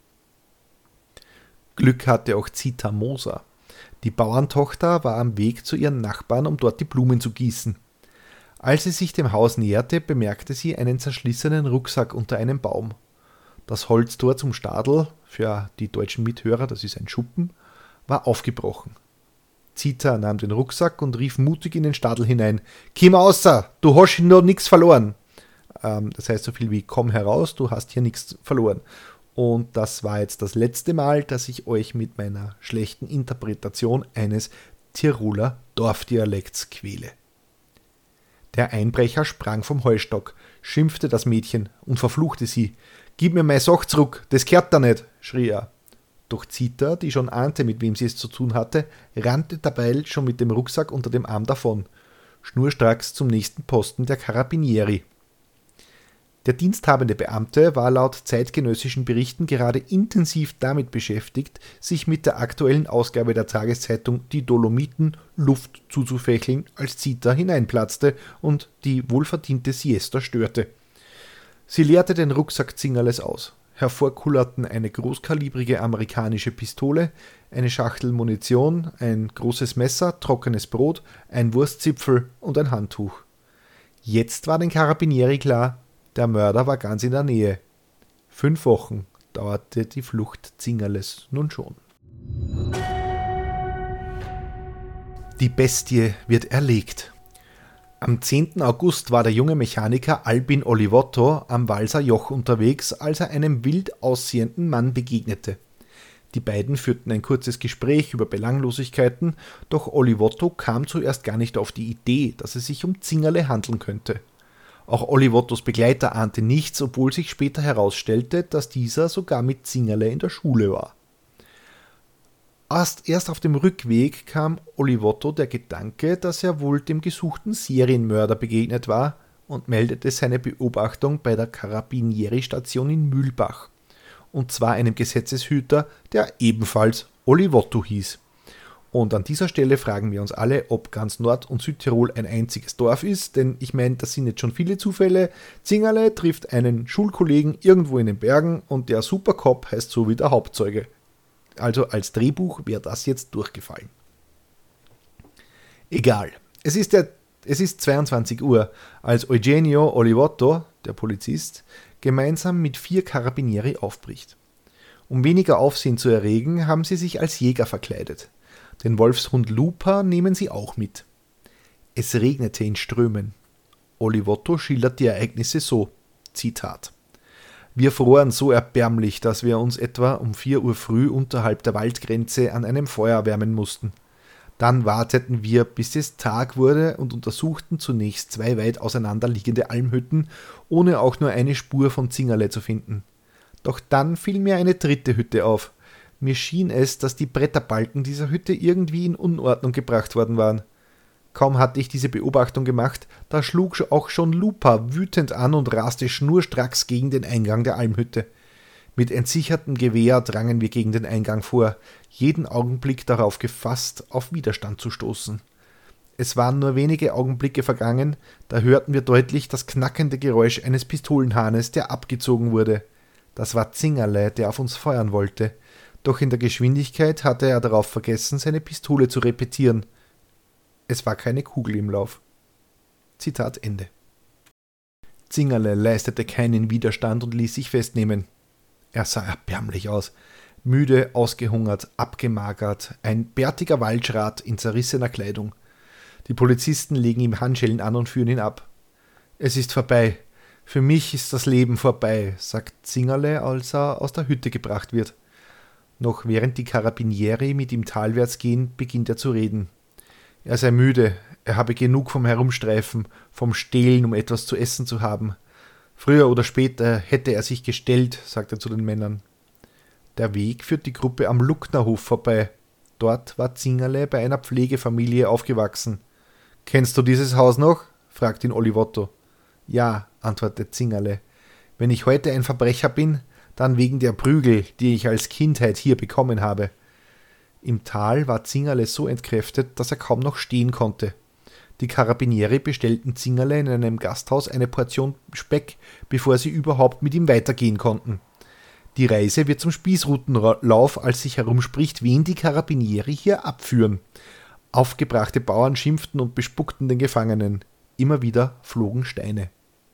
Glück hatte auch Zita Moser. Die Bauerntochter war am Weg zu ihren Nachbarn, um dort die Blumen zu gießen. Als sie sich dem Haus näherte, bemerkte sie einen zerschlissenen Rucksack unter einem Baum. Das Holztor zum Stadel, für die deutschen Mithörer, das ist ein Schuppen, war aufgebrochen. Zita nahm den Rucksack und rief mutig in den Stadel hinein: »Komm außer, du hast noch nichts verloren!« Das heißt so viel wie: »Komm heraus, du hast hier nichts verloren.« Und das war jetzt das letzte Mal, dass ich euch mit meiner schlechten Interpretation eines Tiroler Dorfdialekts quäle. Der Einbrecher sprang vom Heustock, schimpfte das Mädchen und verfluchte sie. »Gib mir mein Sach zurück, das gehört da nicht«, schrie er. Doch Zita, die schon ahnte, mit wem sie es zu tun hatte, rannte dabei schon mit dem Rucksack unter dem Arm davon, schnurstracks zum nächsten Posten der Carabinieri. Der diensthabende Beamte war laut zeitgenössischen Berichten gerade intensiv damit beschäftigt, sich mit der aktuellen Ausgabe der Tageszeitung Die Dolomiten Luft zuzufächeln, als Zita hineinplatzte und die wohlverdiente Siesta störte. Sie leerte den Rucksack Zingerles aus. Hervorkullerten eine großkalibrige amerikanische Pistole, eine Schachtel Munition, ein großes Messer, trockenes Brot, ein Wurstzipfel und ein Handtuch. Jetzt war den Carabinieri klar, der Mörder war ganz in der Nähe. 5 Wochen dauerte die Flucht Zingerles nun schon. Die Bestie wird erlegt. Am 10. August war der junge Mechaniker Albin Olivotto am Walser Joch unterwegs, als er einem wild aussehenden Mann begegnete. Die beiden führten ein kurzes Gespräch über Belanglosigkeiten, doch Olivotto kam zuerst gar nicht auf die Idee, dass es sich um Zingerle handeln könnte. Auch Olivottos Begleiter ahnte nichts, obwohl sich später herausstellte, dass dieser sogar mit Zingerle in der Schule war. Erst auf dem Rückweg kam Olivotto der Gedanke, dass er wohl dem gesuchten Serienmörder begegnet war und meldete seine Beobachtung bei der Carabinieri-Station in Mühlbach. Und zwar einem Gesetzeshüter, der ebenfalls Olivotto hieß. Und an dieser Stelle fragen wir uns alle, ob ganz Nord- und Südtirol ein einziges Dorf ist, denn ich meine, das sind jetzt schon viele Zufälle. Zingerle trifft einen Schulkollegen irgendwo in den Bergen und der Supercop heißt so wie der Hauptzeuge. Also als Drehbuch wäre das jetzt durchgefallen. Egal. Es ist 22 Uhr, als Eugenio Olivotto, der Polizist, gemeinsam mit 4 Carabinieri aufbricht. Um weniger Aufsehen zu erregen, haben sie sich als Jäger verkleidet. Den Wolfshund Lupa nehmen sie auch mit. Es regnete in Strömen. Olivotto schildert die Ereignisse so, Zitat: Wir froren so erbärmlich, dass wir uns etwa um 4 Uhr früh unterhalb der Waldgrenze an einem Feuer wärmen mussten. Dann warteten wir, bis es Tag wurde und untersuchten zunächst 2 weit auseinanderliegende Almhütten, ohne auch nur eine Spur von Zingerle zu finden. Doch dann fiel mir eine 3. Hütte auf. Mir schien es, dass die Bretterbalken dieser Hütte irgendwie in Unordnung gebracht worden waren. Kaum hatte ich diese Beobachtung gemacht, da schlug auch schon Lupa wütend an und raste schnurstracks gegen den Eingang der Almhütte. Mit entsichertem Gewehr drangen wir gegen den Eingang vor, jeden Augenblick darauf gefasst, auf Widerstand zu stoßen. Es waren nur wenige Augenblicke vergangen, da hörten wir deutlich das knackende Geräusch eines Pistolenhahnes, der abgezogen wurde. Das war Zingerle, der auf uns feuern wollte. Doch in der Geschwindigkeit hatte er darauf vergessen, seine Pistole zu repetieren. Es war keine Kugel im Lauf. Zitat Ende. Zingerle leistete keinen Widerstand und ließ sich festnehmen. Er sah erbärmlich aus. Müde, ausgehungert, abgemagert, ein bärtiger Waldschrat in zerrissener Kleidung. Die Polizisten legen ihm Handschellen an und führen ihn ab. Es ist vorbei. Für mich ist das Leben vorbei, sagt Zingerle, als er aus der Hütte gebracht wird. Noch während die Carabinieri mit ihm talwärts gehen, beginnt er zu reden. Er sei müde, er habe genug vom Herumstreifen, vom Stehlen, um etwas zu essen zu haben. Früher oder später hätte er sich gestellt, sagt er zu den Männern. Der Weg führt die Gruppe am Lucknerhof vorbei. Dort war Zingerle bei einer Pflegefamilie aufgewachsen. »Kennst du dieses Haus noch?« fragt ihn Olivotto. »Ja«, antwortet Zingerle. »Wenn ich heute ein Verbrecher bin, dann wegen der Prügel, die ich als Kindheit hier bekommen habe.« Im Tal war Zingerle so entkräftet, dass er kaum noch stehen konnte. Die Carabinieri bestellten Zingerle in einem Gasthaus eine Portion Speck, bevor sie überhaupt mit ihm weitergehen konnten. Die Reise wird zum Spießrutenlauf, als sich herumspricht, wen die Carabinieri hier abführen. Aufgebrachte Bauern schimpften und bespuckten den Gefangenen. Immer wieder flogen Steine.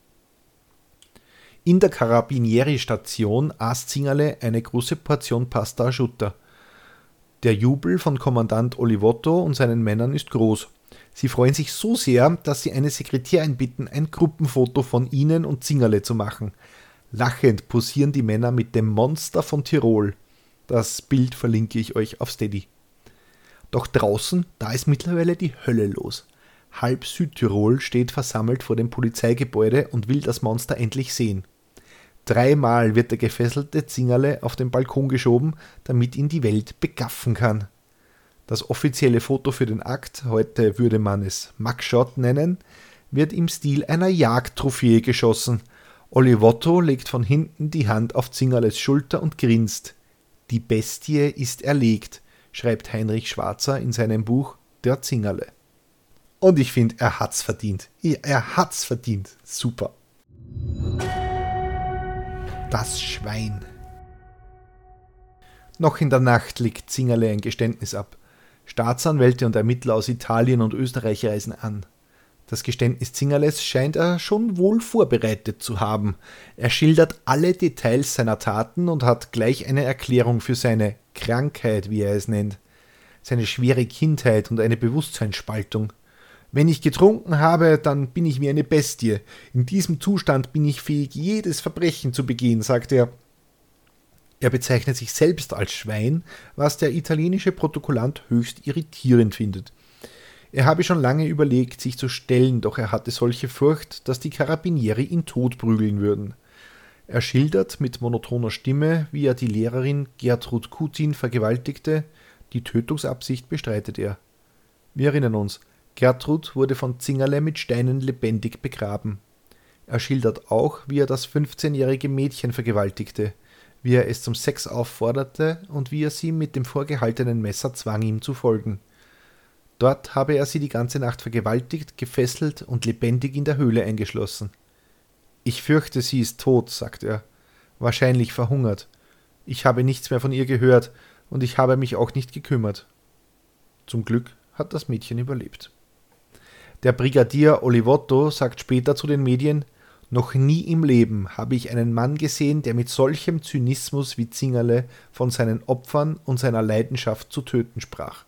In der Carabinieri-Station aß Zingerle eine große Portion Pasta asciutta. Der Jubel von Kommandant Olivotto und seinen Männern ist groß. Sie freuen sich so sehr, dass sie eine Sekretärin bitten, ein Gruppenfoto von ihnen und Zingerle zu machen. Lachend posieren die Männer mit dem Monster von Tirol. Das Bild verlinke ich euch auf Steady. Doch draußen, da ist mittlerweile die Hölle los. Halb Südtirol steht versammelt vor dem Polizeigebäude und will das Monster endlich sehen. 3-mal wird der gefesselte Zingerle auf den Balkon geschoben, damit ihn die Welt begaffen kann. Das offizielle Foto für den Akt, heute würde man es Mugshot nennen, wird im Stil einer Jagdtrophäe geschossen. Olivotto legt von hinten die Hand auf Zingerles Schulter und grinst. Die Bestie ist erlegt, schreibt Heinrich Schwarzer in seinem Buch Der Zingerle. Und ich finde, er hat's verdient. Er hat's verdient. Super. Das Schwein. Noch in der Nacht legt Zingerle ein Geständnis ab. Staatsanwälte und Ermittler aus Italien und Österreich reisen an. Das Geständnis Zingerles scheint er schon wohl vorbereitet zu haben. Er schildert alle Details seiner Taten und hat gleich eine Erklärung für seine Krankheit, wie er es nennt. Seine schwere Kindheit und eine Bewusstseinsspaltung. Wenn ich getrunken habe, dann bin ich wie eine Bestie. In diesem Zustand bin ich fähig, jedes Verbrechen zu begehen, sagt er. Er bezeichnet sich selbst als Schwein, was der italienische Protokollant höchst irritierend findet. Er habe schon lange überlegt, sich zu stellen, doch er hatte solche Furcht, dass die Karabinieri ihn totprügeln würden. Er schildert mit monotoner Stimme, wie er die Lehrerin Gertrud Kutin vergewaltigte. Die Tötungsabsicht bestreitet er. Wir erinnern uns, Gertrud wurde von Zingerle mit Steinen lebendig begraben. Er schildert auch, wie er das 15-jährige Mädchen vergewaltigte, wie er es zum Sex aufforderte und wie er sie mit dem vorgehaltenen Messer zwang, ihm zu folgen. Dort habe er sie die ganze Nacht vergewaltigt, gefesselt und lebendig in der Höhle eingeschlossen. »Ich fürchte, sie ist tot«, sagt er, »wahrscheinlich verhungert. Ich habe nichts mehr von ihr gehört und ich habe mich auch nicht gekümmert.« Zum Glück hat das Mädchen überlebt. Der Brigadier Olivotto sagt später zu den Medien: »Noch nie im Leben habe ich einen Mann gesehen, der mit solchem Zynismus wie Zingerle von seinen Opfern und seiner Leidenschaft zu töten sprach.«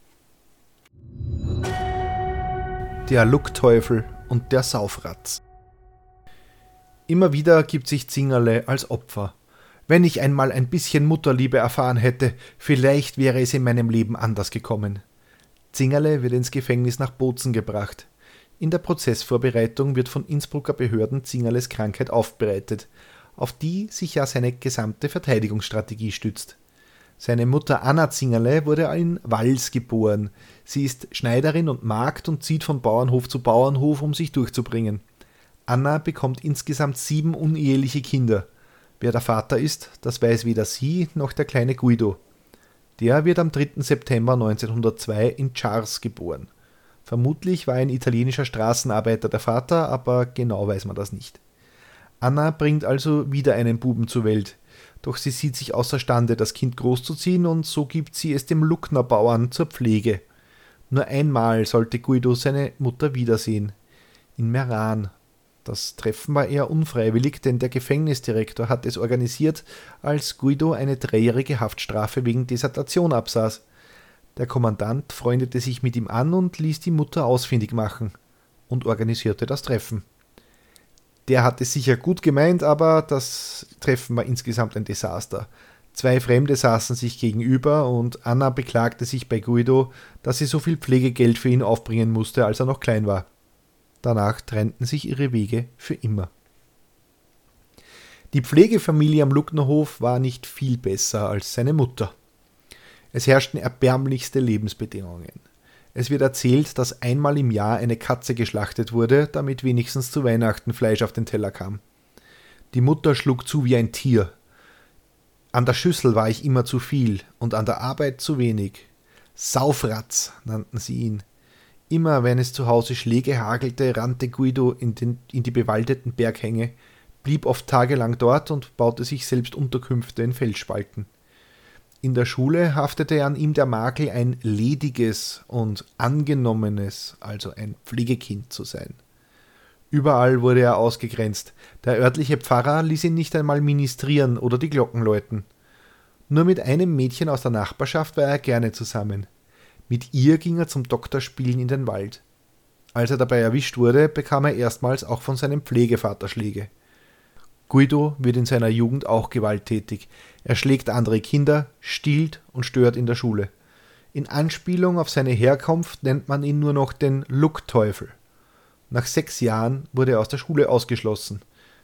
Der Lookteufel und der Saufratz. Immer wieder gibt sich Zingerle als Opfer. Wenn ich einmal ein bisschen Mutterliebe erfahren hätte, vielleicht wäre es in meinem Leben anders gekommen. Zingerle wird ins Gefängnis nach Bozen gebracht. In der Prozessvorbereitung wird von Innsbrucker Behörden Zingerles Krankheit aufbereitet, auf die sich ja seine gesamte Verteidigungsstrategie stützt. Seine Mutter Anna Zingerle wurde in Wals geboren. Sie ist Schneiderin und Magd und zieht von Bauernhof zu Bauernhof, um sich durchzubringen. Anna bekommt insgesamt 7 uneheliche Kinder. Wer der Vater ist, das weiß weder sie noch der kleine Guido. Der wird am 3. September 1902 in Chartres geboren. Vermutlich war ein italienischer Straßenarbeiter der Vater, aber genau weiß man das nicht. Anna bringt also wieder einen Buben zur Welt, doch sie sieht sich außerstande, das Kind großzuziehen, und so gibt sie es dem Luckner-Bauern zur Pflege. Nur einmal sollte Guido seine Mutter wiedersehen, in Meran. Das Treffen war eher unfreiwillig, denn der Gefängnisdirektor hat es organisiert, als Guido eine 3-jährige Haftstrafe wegen Desertation absaß. Der Kommandant freundete sich mit ihm an und ließ die Mutter ausfindig machen und organisierte das Treffen. Der hat es sicher gut gemeint, aber das Treffen war insgesamt ein Desaster. 2 Fremde saßen sich gegenüber und Anna beklagte sich bei Guido, dass sie so viel Pflegegeld für ihn aufbringen musste, als er noch klein war. Danach trennten sich ihre Wege für immer. Die Pflegefamilie am Lucknerhof war nicht viel besser als seine Mutter. Es herrschten erbärmlichste Lebensbedingungen. Es wird erzählt, dass einmal im Jahr eine Katze geschlachtet wurde, damit wenigstens zu Weihnachten Fleisch auf den Teller kam. Die Mutter schlug zu wie ein Tier. An der Schüssel war ich immer zu viel und an der Arbeit zu wenig. Saufratz nannten sie ihn. Immer wenn es zu Hause Schläge hagelte, rannte Guido in die bewaldeten Berghänge, blieb oft tagelang dort und baute sich selbst Unterkünfte in Felsspalten. In der Schule haftete an ihm der Makel, ein lediges und angenommenes, also ein Pflegekind zu sein. Überall wurde er ausgegrenzt. Der örtliche Pfarrer ließ ihn nicht einmal ministrieren oder die Glocken läuten. Nur mit einem Mädchen aus der Nachbarschaft war er gerne zusammen. Mit ihr ging er zum Doktorspielen in den Wald. Als er dabei erwischt wurde, bekam er erstmals auch von seinem Pflegevater Schläge. Guido wird in seiner Jugend auch gewalttätig. Er schlägt andere Kinder, stiehlt und stört in der Schule. In Anspielung auf seine Herkunft nennt man ihn nur noch den Lookteufel. Nach 6 Jahren wurde er aus der Schule ausgeschlossen.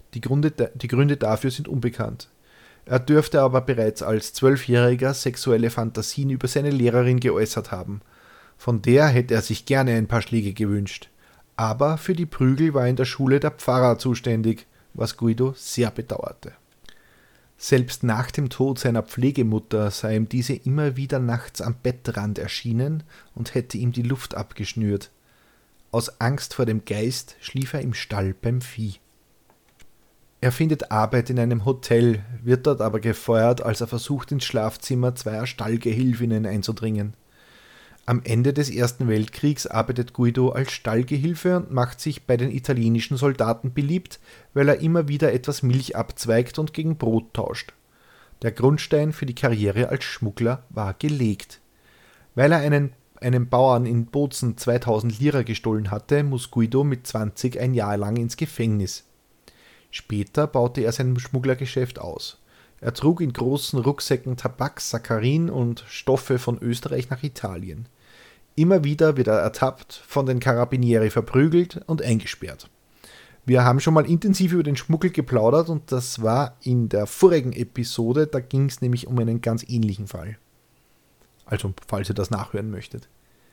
Die Gründe dafür sind unbekannt. Er dürfte aber bereits als 12-Jähriger sexuelle Fantasien über seine Lehrerin geäußert haben. Von der hätte er sich gerne ein paar Schläge gewünscht. Aber für die Prügel war in der Schule der Pfarrer zuständig, was Guido sehr bedauerte. Selbst nach dem Tod seiner Pflegemutter sei ihm diese immer wieder nachts am Bettrand erschienen und hätte ihm die Luft abgeschnürt. Aus Angst vor dem Geist schlief er im Stall beim Vieh. Er findet Arbeit in einem Hotel, wird dort aber gefeuert, als er versucht, ins Schlafzimmer zweier Stallgehilfinnen einzudringen. Am Ende des Ersten Weltkriegs arbeitet Guido als Stallgehilfe und macht sich bei den italienischen Soldaten beliebt, weil er immer wieder etwas Milch abzweigt und gegen Brot tauscht. Der Grundstein für die Karriere als Schmuggler war gelegt. Weil er einem Bauern in Bozen 2000 Lira gestohlen hatte, muss Guido mit 20 ein Jahr lang ins Gefängnis. Später baute er sein Schmugglergeschäft aus. Er trug in großen Rucksäcken Tabak, Saccharin und Stoffe von Österreich nach Italien. Immer wieder wird er ertappt, von den Carabinieri verprügelt und eingesperrt. Wir haben schon mal intensiv über den Schmuggel geplaudert und das war in der vorigen Episode, da ging es nämlich um einen ganz ähnlichen Fall. Also, falls ihr das nachhören möchtet.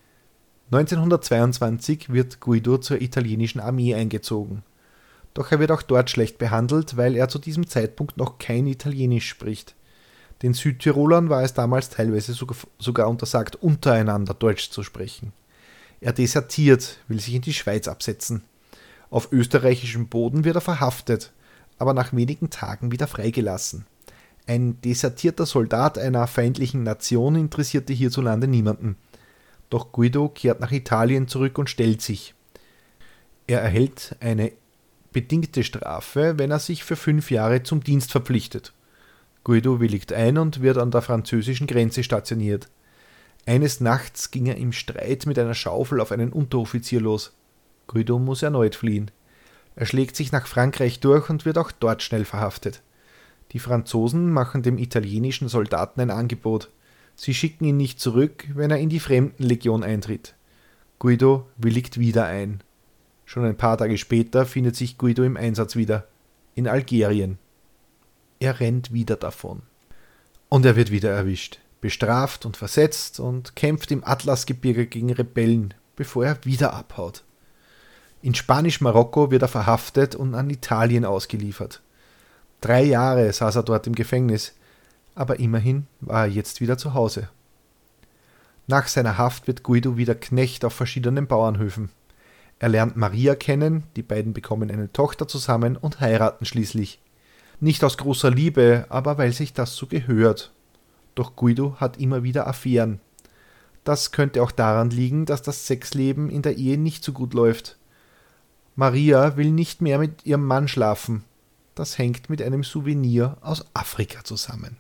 1922 wird Guido zur italienischen Armee eingezogen. Doch er wird auch dort schlecht behandelt, weil er zu diesem Zeitpunkt noch kein Italienisch spricht. Den Südtirolern war es damals teilweise sogar untersagt, untereinander Deutsch zu sprechen. Er desertiert, will sich in die Schweiz absetzen. Auf österreichischem Boden wird er verhaftet, aber nach wenigen Tagen wieder freigelassen. Ein desertierter Soldat einer feindlichen Nation interessierte hierzulande niemanden. Doch Guido kehrt nach Italien zurück und stellt sich. Er erhält eine bedingte Strafe, wenn er sich für 5 Jahre zum Dienst verpflichtet. Guido willigt ein und wird an der französischen Grenze stationiert. Eines Nachts ging er im Streit mit einer Schaufel auf einen Unteroffizier los. Guido muss erneut fliehen. Er schlägt sich nach Frankreich durch und wird auch dort schnell verhaftet. Die Franzosen machen dem italienischen Soldaten ein Angebot. Sie schicken ihn nicht zurück, wenn er in die Fremdenlegion eintritt. Guido willigt wieder ein. Schon ein paar Tage später findet sich Guido im Einsatz wieder. In Algerien. Er rennt wieder davon. Und er wird wieder erwischt, bestraft und versetzt und kämpft im Atlasgebirge gegen Rebellen, bevor er wieder abhaut. In Spanisch-Marokko wird er verhaftet und an Italien ausgeliefert. 3 Jahre saß er dort im Gefängnis, aber immerhin war er jetzt wieder zu Hause. Nach seiner Haft wird Guido wieder Knecht auf verschiedenen Bauernhöfen. Er lernt Maria kennen, die beiden bekommen eine Tochter zusammen und heiraten schließlich. Nicht aus großer Liebe, aber weil sich das so gehört. Doch Guido hat immer wieder Affären. Das könnte auch daran liegen, dass das Sexleben in der Ehe nicht so gut läuft. Maria will nicht mehr mit ihrem Mann schlafen. Das hängt mit einem Souvenir aus Afrika zusammen.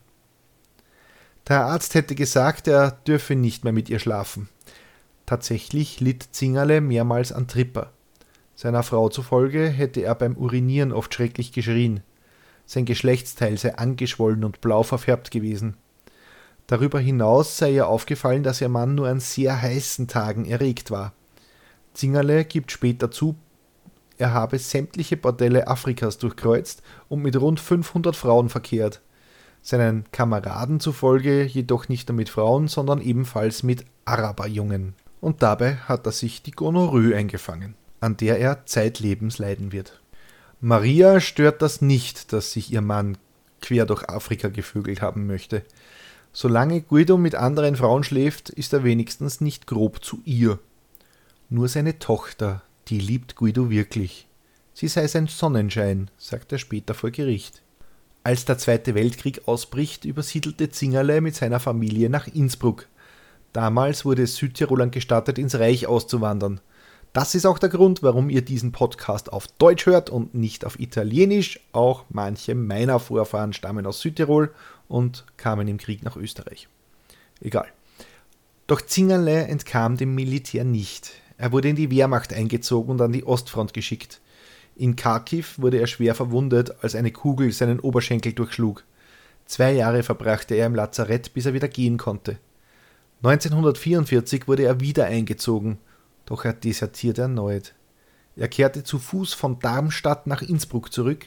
Der Arzt hätte gesagt, er dürfe nicht mehr mit ihr schlafen. Tatsächlich litt Zingerle mehrmals an Tripper. Seiner Frau zufolge hätte er beim Urinieren oft schrecklich geschrien. Sein Geschlechtsteil sei angeschwollen und blau verfärbt gewesen. Darüber hinaus sei ihr aufgefallen, dass ihr Mann nur an sehr heißen Tagen erregt war. Zingerle gibt später zu, er habe sämtliche Bordelle Afrikas durchkreuzt und mit rund 500 Frauen verkehrt. Seinen Kameraden zufolge jedoch nicht nur mit Frauen, sondern ebenfalls mit Araberjungen. Und dabei hat er sich die Gonorrhoe eingefangen, an der er zeitlebens leiden wird. Maria stört das nicht, dass sich ihr Mann quer durch Afrika gevögelt haben möchte. Solange Guido mit anderen Frauen schläft, ist er wenigstens nicht grob zu ihr. Nur seine Tochter, die liebt Guido wirklich. Sie sei sein Sonnenschein, sagt er später vor Gericht. Als der Zweite Weltkrieg ausbricht, übersiedelte Zingerle mit seiner Familie nach Innsbruck. Damals wurde es Südtirolern gestattet, ins Reich auszuwandern. Das ist auch der Grund, warum ihr diesen Podcast auf Deutsch hört und nicht auf Italienisch. Auch manche meiner Vorfahren stammen aus Südtirol und kamen im Krieg nach Österreich. Egal. Doch Zingerle entkam dem Militär nicht. Er wurde in die Wehrmacht eingezogen und an die Ostfront geschickt. In Kharkiv wurde er schwer verwundet, als eine Kugel seinen Oberschenkel durchschlug. 2 Jahre verbrachte er im Lazarett, bis er wieder gehen konnte. 1944 wurde er wieder eingezogen, doch er desertierte erneut. Er kehrte zu Fuß von Darmstadt nach Innsbruck zurück,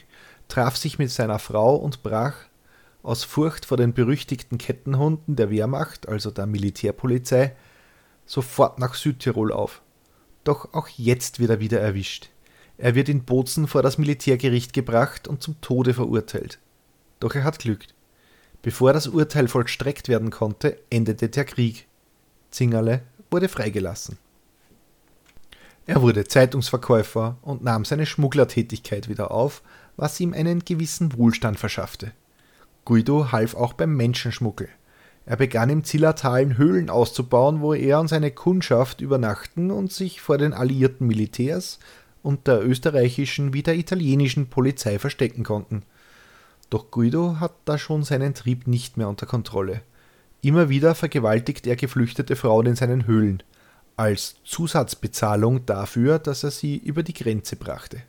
traf sich mit seiner Frau und brach aus Furcht vor den berüchtigten Kettenhunden der Wehrmacht, also der Militärpolizei, sofort nach Südtirol auf. Doch auch jetzt wird er wieder erwischt. Er wird in Bozen vor das Militärgericht gebracht und zum Tode verurteilt. Doch er hat Glück. Bevor das Urteil vollstreckt werden konnte, endete der Krieg. Zingerle wurde freigelassen. Er wurde Zeitungsverkäufer und nahm seine Schmugglertätigkeit wieder auf, was ihm einen gewissen Wohlstand verschaffte. Guido half auch beim Menschenschmuggel. Er begann im Zillertal Höhlen auszubauen, wo er und seine Kundschaft übernachten und sich vor den alliierten Militärs und der österreichischen wie der italienischen Polizei verstecken konnten. Doch Guido hat da schon seinen Trieb nicht mehr unter Kontrolle. Immer wieder vergewaltigt er geflüchtete Frauen in seinen Höhlen, als Zusatzbezahlung dafür, dass er sie über die Grenze brachte.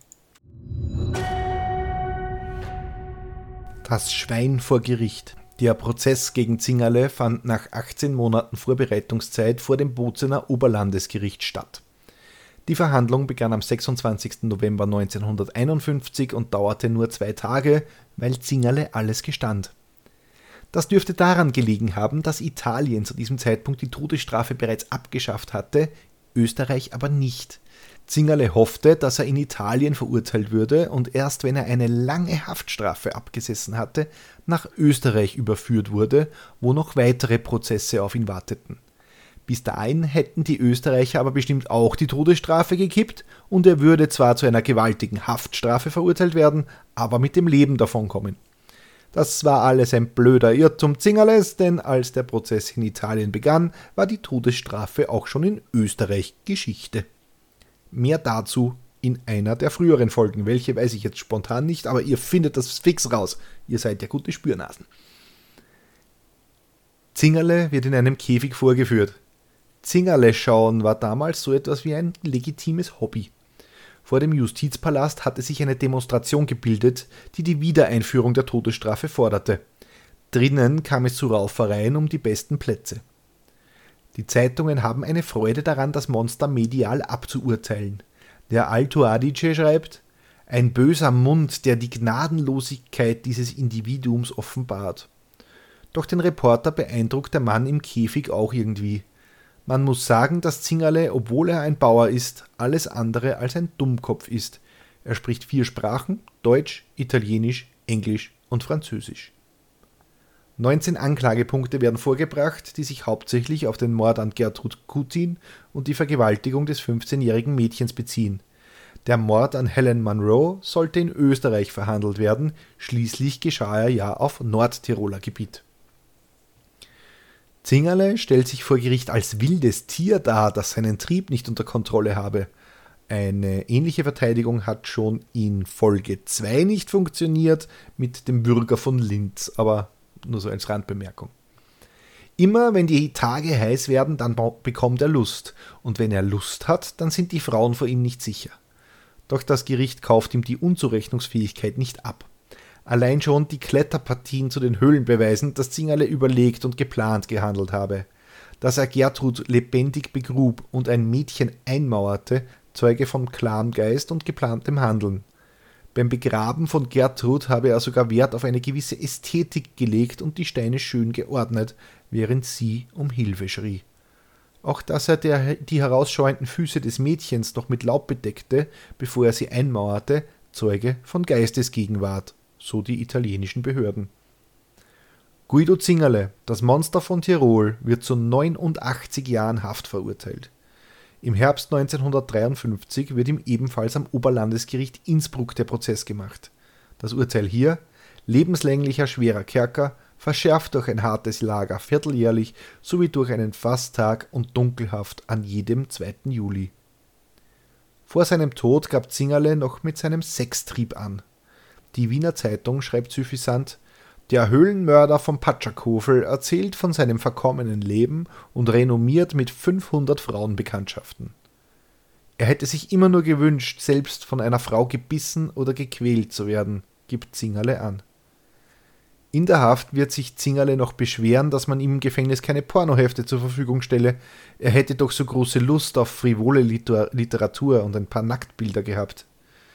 Das Schwein vor Gericht. Der Prozess gegen Zingerle fand nach 18 Monaten Vorbereitungszeit vor dem Bozener Oberlandesgericht statt. Die Verhandlung begann am 26. November 1951 und dauerte nur 2 Tage, weil Zingerle alles gestand. Das dürfte daran gelegen haben, dass Italien zu diesem Zeitpunkt die Todesstrafe bereits abgeschafft hatte, Österreich aber nicht. Zingerle hoffte, dass er in Italien verurteilt würde und erst wenn er eine lange Haftstrafe abgesessen hatte, nach Österreich überführt wurde, wo noch weitere Prozesse auf ihn warteten. Bis dahin hätten die Österreicher aber bestimmt auch die Todesstrafe gekippt und er würde zwar zu einer gewaltigen Haftstrafe verurteilt werden, aber mit dem Leben davonkommen. Das war alles ein blöder Irrtum Zingerles, denn als der Prozess in Italien begann, war die Todesstrafe auch schon in Österreich Geschichte. Mehr dazu in einer der früheren Folgen, welche weiß ich jetzt spontan nicht, aber ihr findet das fix raus. Ihr seid ja gute Spürnasen. Zingerle wird in einem Käfig vorgeführt. Zingerle schauen war damals so etwas wie ein legitimes Hobby. Vor dem Justizpalast hatte sich eine Demonstration gebildet, die die Wiedereinführung der Todesstrafe forderte. Drinnen kam es zu Raufereien um die besten Plätze. Die Zeitungen haben eine Freude daran, das Monster medial abzuurteilen. Der Alto Adige schreibt: Ein böser Mund, der die Gnadenlosigkeit dieses Individuums offenbart. Doch den Reporter beeindruckt der Mann im Käfig auch irgendwie. Man muss sagen, dass Zingerle, obwohl er ein Bauer ist, alles andere als ein Dummkopf ist. Er spricht 4 Sprachen: Deutsch, Italienisch, Englisch und Französisch. 19 Anklagepunkte werden vorgebracht, die sich hauptsächlich auf den Mord an Gertrud Kutin und die Vergewaltigung des 15-jährigen Mädchens beziehen. Der Mord an Helen Munro sollte in Österreich verhandelt werden, schließlich geschah er ja auf Nordtiroler Gebiet. Zingerle stellt sich vor Gericht als wildes Tier dar, das seinen Trieb nicht unter Kontrolle habe. Eine ähnliche Verteidigung hat schon in Folge 2 nicht funktioniert mit dem Bürger von Linz, aber nur so als Randbemerkung. Immer wenn die Tage heiß werden, dann bekommt er Lust. Und wenn er Lust hat, dann sind die Frauen vor ihm nicht sicher. Doch das Gericht kauft ihm die Unzurechnungsfähigkeit nicht ab. Allein schon die Kletterpartien zu den Höhlen beweisen, dass Zingerle überlegt und geplant gehandelt habe. Dass er Gertrud lebendig begrub und ein Mädchen einmauerte, zeuge von klarem Geist und geplantem Handeln. Beim Begraben von Gertrud habe er sogar Wert auf eine gewisse Ästhetik gelegt und die Steine schön geordnet, während sie um Hilfe schrie. Auch dass er die herausschauenden Füße des Mädchens noch mit Laub bedeckte, bevor er sie einmauerte, zeuge von Geistesgegenwart, so die italienischen Behörden. Guido Zingerle, das Monster von Tirol, wird zu 89 Jahren Haft verurteilt. Im Herbst 1953 wird ihm ebenfalls am Oberlandesgericht Innsbruck der Prozess gemacht. Das Urteil hier: lebenslänglicher schwerer Kerker, verschärft durch ein hartes Lager vierteljährlich sowie durch einen Fasttag und Dunkelhaft an jedem 2. Juli. Vor seinem Tod gab Zingerle noch mit seinem Sextrieb an. Die Wiener Zeitung schreibt suffisant: Der Höhlenmörder vom Patschakofel erzählt von seinem verkommenen Leben und renommiert mit 500 Frauenbekanntschaften. Er hätte sich immer nur gewünscht, selbst von einer Frau gebissen oder gequält zu werden, gibt Zingerle an. In der Haft wird sich Zingerle noch beschweren, dass man ihm im Gefängnis keine Pornohefte zur Verfügung stelle. Er hätte doch so große Lust auf frivole Literatur und ein paar Nacktbilder gehabt.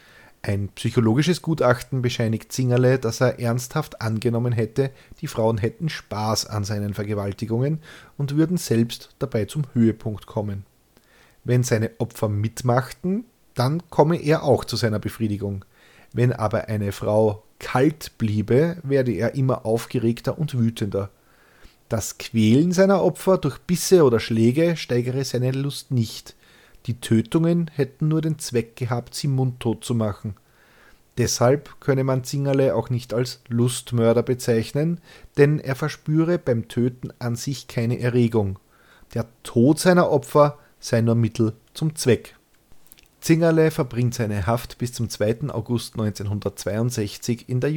Ein psychologisches Gutachten bescheinigt Zingerle, dass er ernsthaft angenommen hätte, die Frauen hätten Spaß an seinen Vergewaltigungen und würden selbst dabei zum Höhepunkt kommen. Wenn seine Opfer mitmachten, dann komme er auch zu seiner Befriedigung. Wenn aber eine Frau kalt bliebe, werde er immer aufgeregter und wütender. Das Quälen seiner Opfer durch Bisse oder Schläge steigere seine Lust nicht. Die Tötungen hätten nur den Zweck gehabt, sie mundtot zu machen. Deshalb könne man Zingerle auch nicht als Lustmörder bezeichnen, denn er verspüre beim Töten an sich keine Erregung. Der Tod seiner Opfer sei nur Mittel zum Zweck. Zingerle verbringt seine Haft bis zum 2. August 1962 in der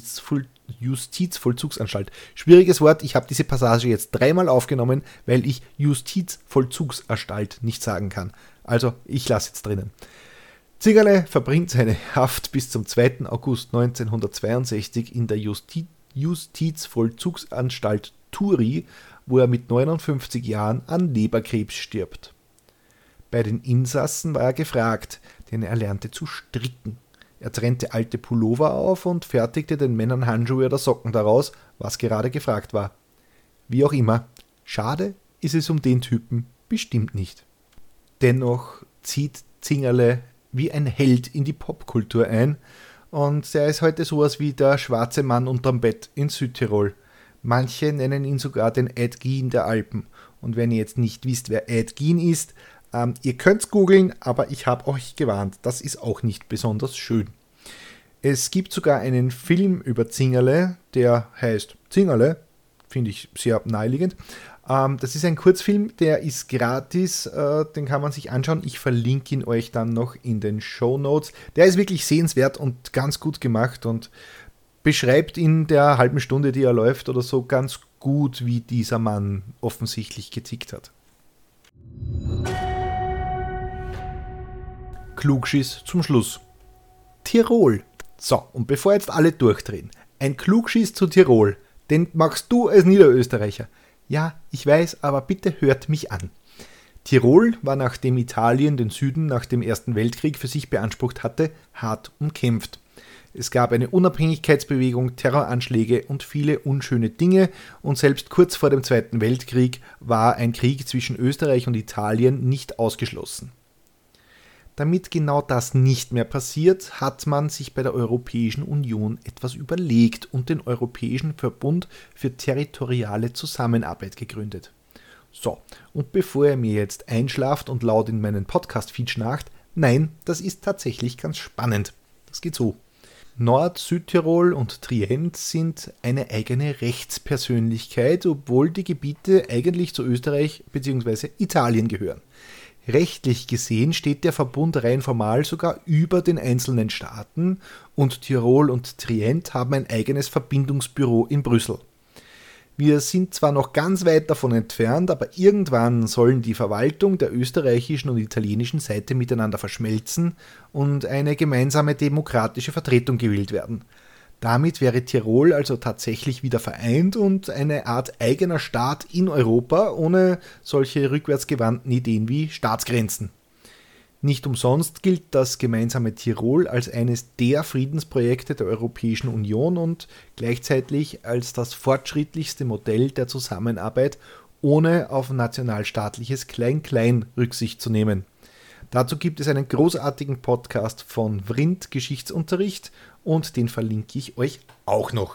Justizvollzugsanstalt. Schwieriges Wort, ich habe diese Passage jetzt 3-mal aufgenommen, weil ich Justizvollzugsanstalt nicht sagen kann. Also, ich lasse jetzt drinnen. Zingerle verbringt seine Haft bis zum 2. August 1962 in der Justizvollzugsanstalt Turi, wo er mit 59 Jahren an Leberkrebs stirbt. Bei den Insassen war er gefragt, denn er lernte zu stricken. Er trennte alte Pullover auf und fertigte den Männern Handschuhe oder Socken daraus, was gerade gefragt war. Wie auch immer, schade ist es um den Typen bestimmt nicht. Dennoch zieht Zingerle wie ein Held in die Popkultur ein und er ist heute sowas wie der schwarze Mann unterm Bett in Südtirol. Manche nennen ihn sogar den Ed Gein der Alpen. Und wenn ihr jetzt nicht wisst, wer Ed Gein ist, ihr könnt es googeln, aber ich habe euch gewarnt, das ist auch nicht besonders schön. Es gibt sogar einen Film über Zingerle, der heißt Zingerle, finde ich sehr naheliegend. Das ist ein Kurzfilm, der ist gratis, den kann man sich anschauen. Ich verlinke ihn euch dann noch in den Shownotes. Der ist wirklich sehenswert und ganz gut gemacht und beschreibt in der halben Stunde, die er läuft oder so, ganz gut, wie dieser Mann offensichtlich getickt hat. Klugschiss zum Schluss. Tirol. So, und bevor jetzt alle durchdrehen, ein Klugschiss zu Tirol, den machst du als Niederösterreicher. Ja, ich weiß, aber bitte hört mich an. Tirol war, nachdem Italien den Süden nach dem Ersten Weltkrieg für sich beansprucht hatte, hart umkämpft. Es gab eine Unabhängigkeitsbewegung, Terroranschläge und viele unschöne Dinge und selbst kurz vor dem Zweiten Weltkrieg war ein Krieg zwischen Österreich und Italien nicht ausgeschlossen. Damit genau das nicht mehr passiert, hat man sich bei der Europäischen Union etwas überlegt und den Europäischen Verbund für territoriale Zusammenarbeit gegründet. So, und bevor ihr mir jetzt einschlaft und laut in meinen Podcast-Feed schnarcht, nein, das ist tatsächlich ganz spannend. Das geht so. Nord-Südtirol und Trient sind eine eigene Rechtspersönlichkeit, obwohl die Gebiete eigentlich zu Österreich bzw. Italien gehören. Rechtlich gesehen steht der Verbund rein formal sogar über den einzelnen Staaten und Tirol und Trient haben ein eigenes Verbindungsbüro in Brüssel. Wir sind zwar noch ganz weit davon entfernt, aber irgendwann sollen die Verwaltung der österreichischen und italienischen Seite miteinander verschmelzen und eine gemeinsame demokratische Vertretung gewählt werden. Damit wäre Tirol also tatsächlich wieder vereint und eine Art eigener Staat in Europa ohne solche rückwärtsgewandten Ideen wie Staatsgrenzen. Nicht umsonst gilt das gemeinsame Tirol als eines der Friedensprojekte der Europäischen Union und gleichzeitig als das fortschrittlichste Modell der Zusammenarbeit, ohne auf nationalstaatliches Klein-Klein Rücksicht zu nehmen. Dazu gibt es einen großartigen Podcast von Vrindt Geschichtsunterricht und den verlinke ich euch auch noch.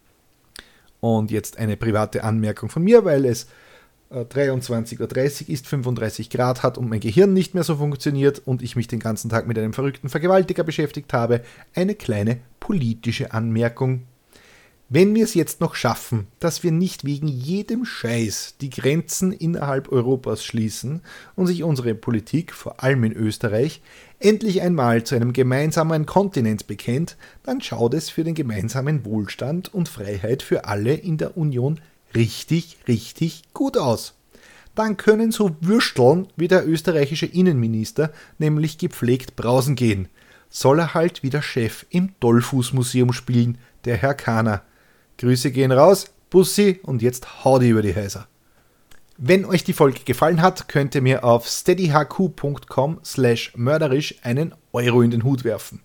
Und jetzt eine private Anmerkung von mir, weil es 23:30 Uhr ist, 35 Grad hat und mein Gehirn nicht mehr so funktioniert und ich mich den ganzen Tag mit einem verrückten Vergewaltiger beschäftigt habe, eine kleine politische Anmerkung. Wenn wir es jetzt noch schaffen, dass wir nicht wegen jedem Scheiß die Grenzen innerhalb Europas schließen und sich unsere Politik, vor allem in Österreich, endlich einmal zu einem gemeinsamen Kontinent bekennt, dann schaut es für den gemeinsamen Wohlstand und Freiheit für alle in der Union richtig, richtig gut aus. Dann können so Würsteln wie der österreichische Innenminister nämlich gepflegt brausen gehen. Soll er halt wie der Chef im Dollfuß-Museum spielen, der Herr Kahner. Grüße gehen raus, Bussi und jetzt hau die über die Häuser. Wenn euch die Folge gefallen hat, könnt ihr mir auf steadyhq.com/mörderisch einen Euro in den Hut werfen.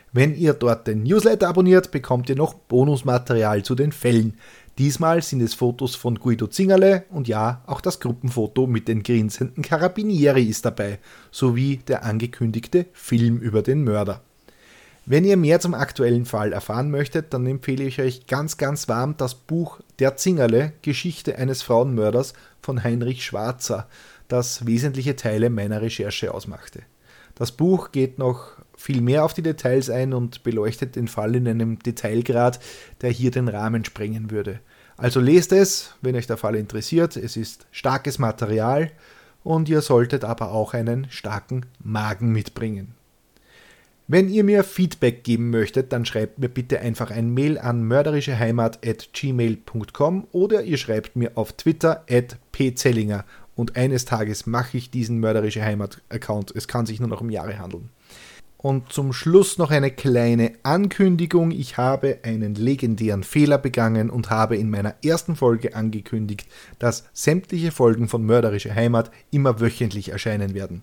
Wenn ihr dort den Newsletter abonniert, bekommt ihr noch Bonusmaterial zu den Fällen. Diesmal sind es Fotos von Guido Zingerle und ja, auch das Gruppenfoto mit den grinsenden Carabinieri ist dabei, sowie der angekündigte Film über den Mörder. Wenn ihr mehr zum aktuellen Fall erfahren möchtet, dann empfehle ich euch ganz, ganz warm das Buch Der Zingerle, Geschichte eines Frauenmörders von Heinrich Schwarzer, das wesentliche Teile meiner Recherche ausmachte. Das Buch geht noch viel mehr auf die Details ein und beleuchtet den Fall in einem Detailgrad, der hier den Rahmen sprengen würde. Also lest es, wenn euch der Fall interessiert. Es ist starkes Material und ihr solltet aber auch einen starken Magen mitbringen. Wenn ihr mir Feedback geben möchtet, dann schreibt mir bitte einfach ein Mail an mörderischeheimat@gmail.com oder ihr schreibt mir auf Twitter @pzellinger und eines Tages mache ich diesen Mörderische Heimat-Account. Es kann sich nur noch um Jahre handeln. Und zum Schluss noch eine kleine Ankündigung. Ich habe einen legendären Fehler begangen und habe in meiner ersten Folge angekündigt, dass sämtliche Folgen von Mörderische Heimat immer wöchentlich erscheinen werden.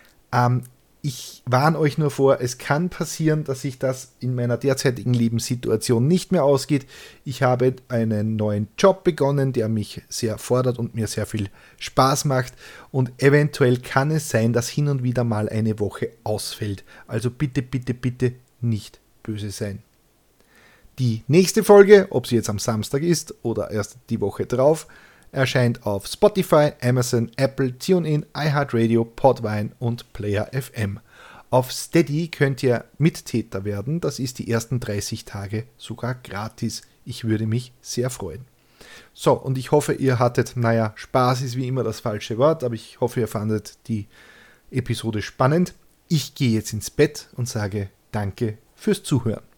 Ich warne euch nur vor, es kann passieren, dass sich das in meiner derzeitigen Lebenssituation nicht mehr ausgeht. Ich habe einen neuen Job begonnen, der mich sehr fordert und mir sehr viel Spaß macht. Und eventuell kann es sein, dass hin und wieder mal eine Woche ausfällt. Also bitte, bitte, bitte nicht böse sein. Die nächste Folge, ob sie jetzt am Samstag ist oder erst die Woche drauf, erscheint auf Spotify, Amazon, Apple, TuneIn, iHeartRadio, Podvine und Player FM. Auf Steady könnt ihr Mittäter werden, das ist die ersten 30 Tage sogar gratis. Ich würde mich sehr freuen. So, und ich hoffe, ihr hattet, Spaß ist wie immer das falsche Wort, aber ich hoffe, ihr fandet die Episode spannend. Ich gehe jetzt ins Bett und sage Danke fürs Zuhören.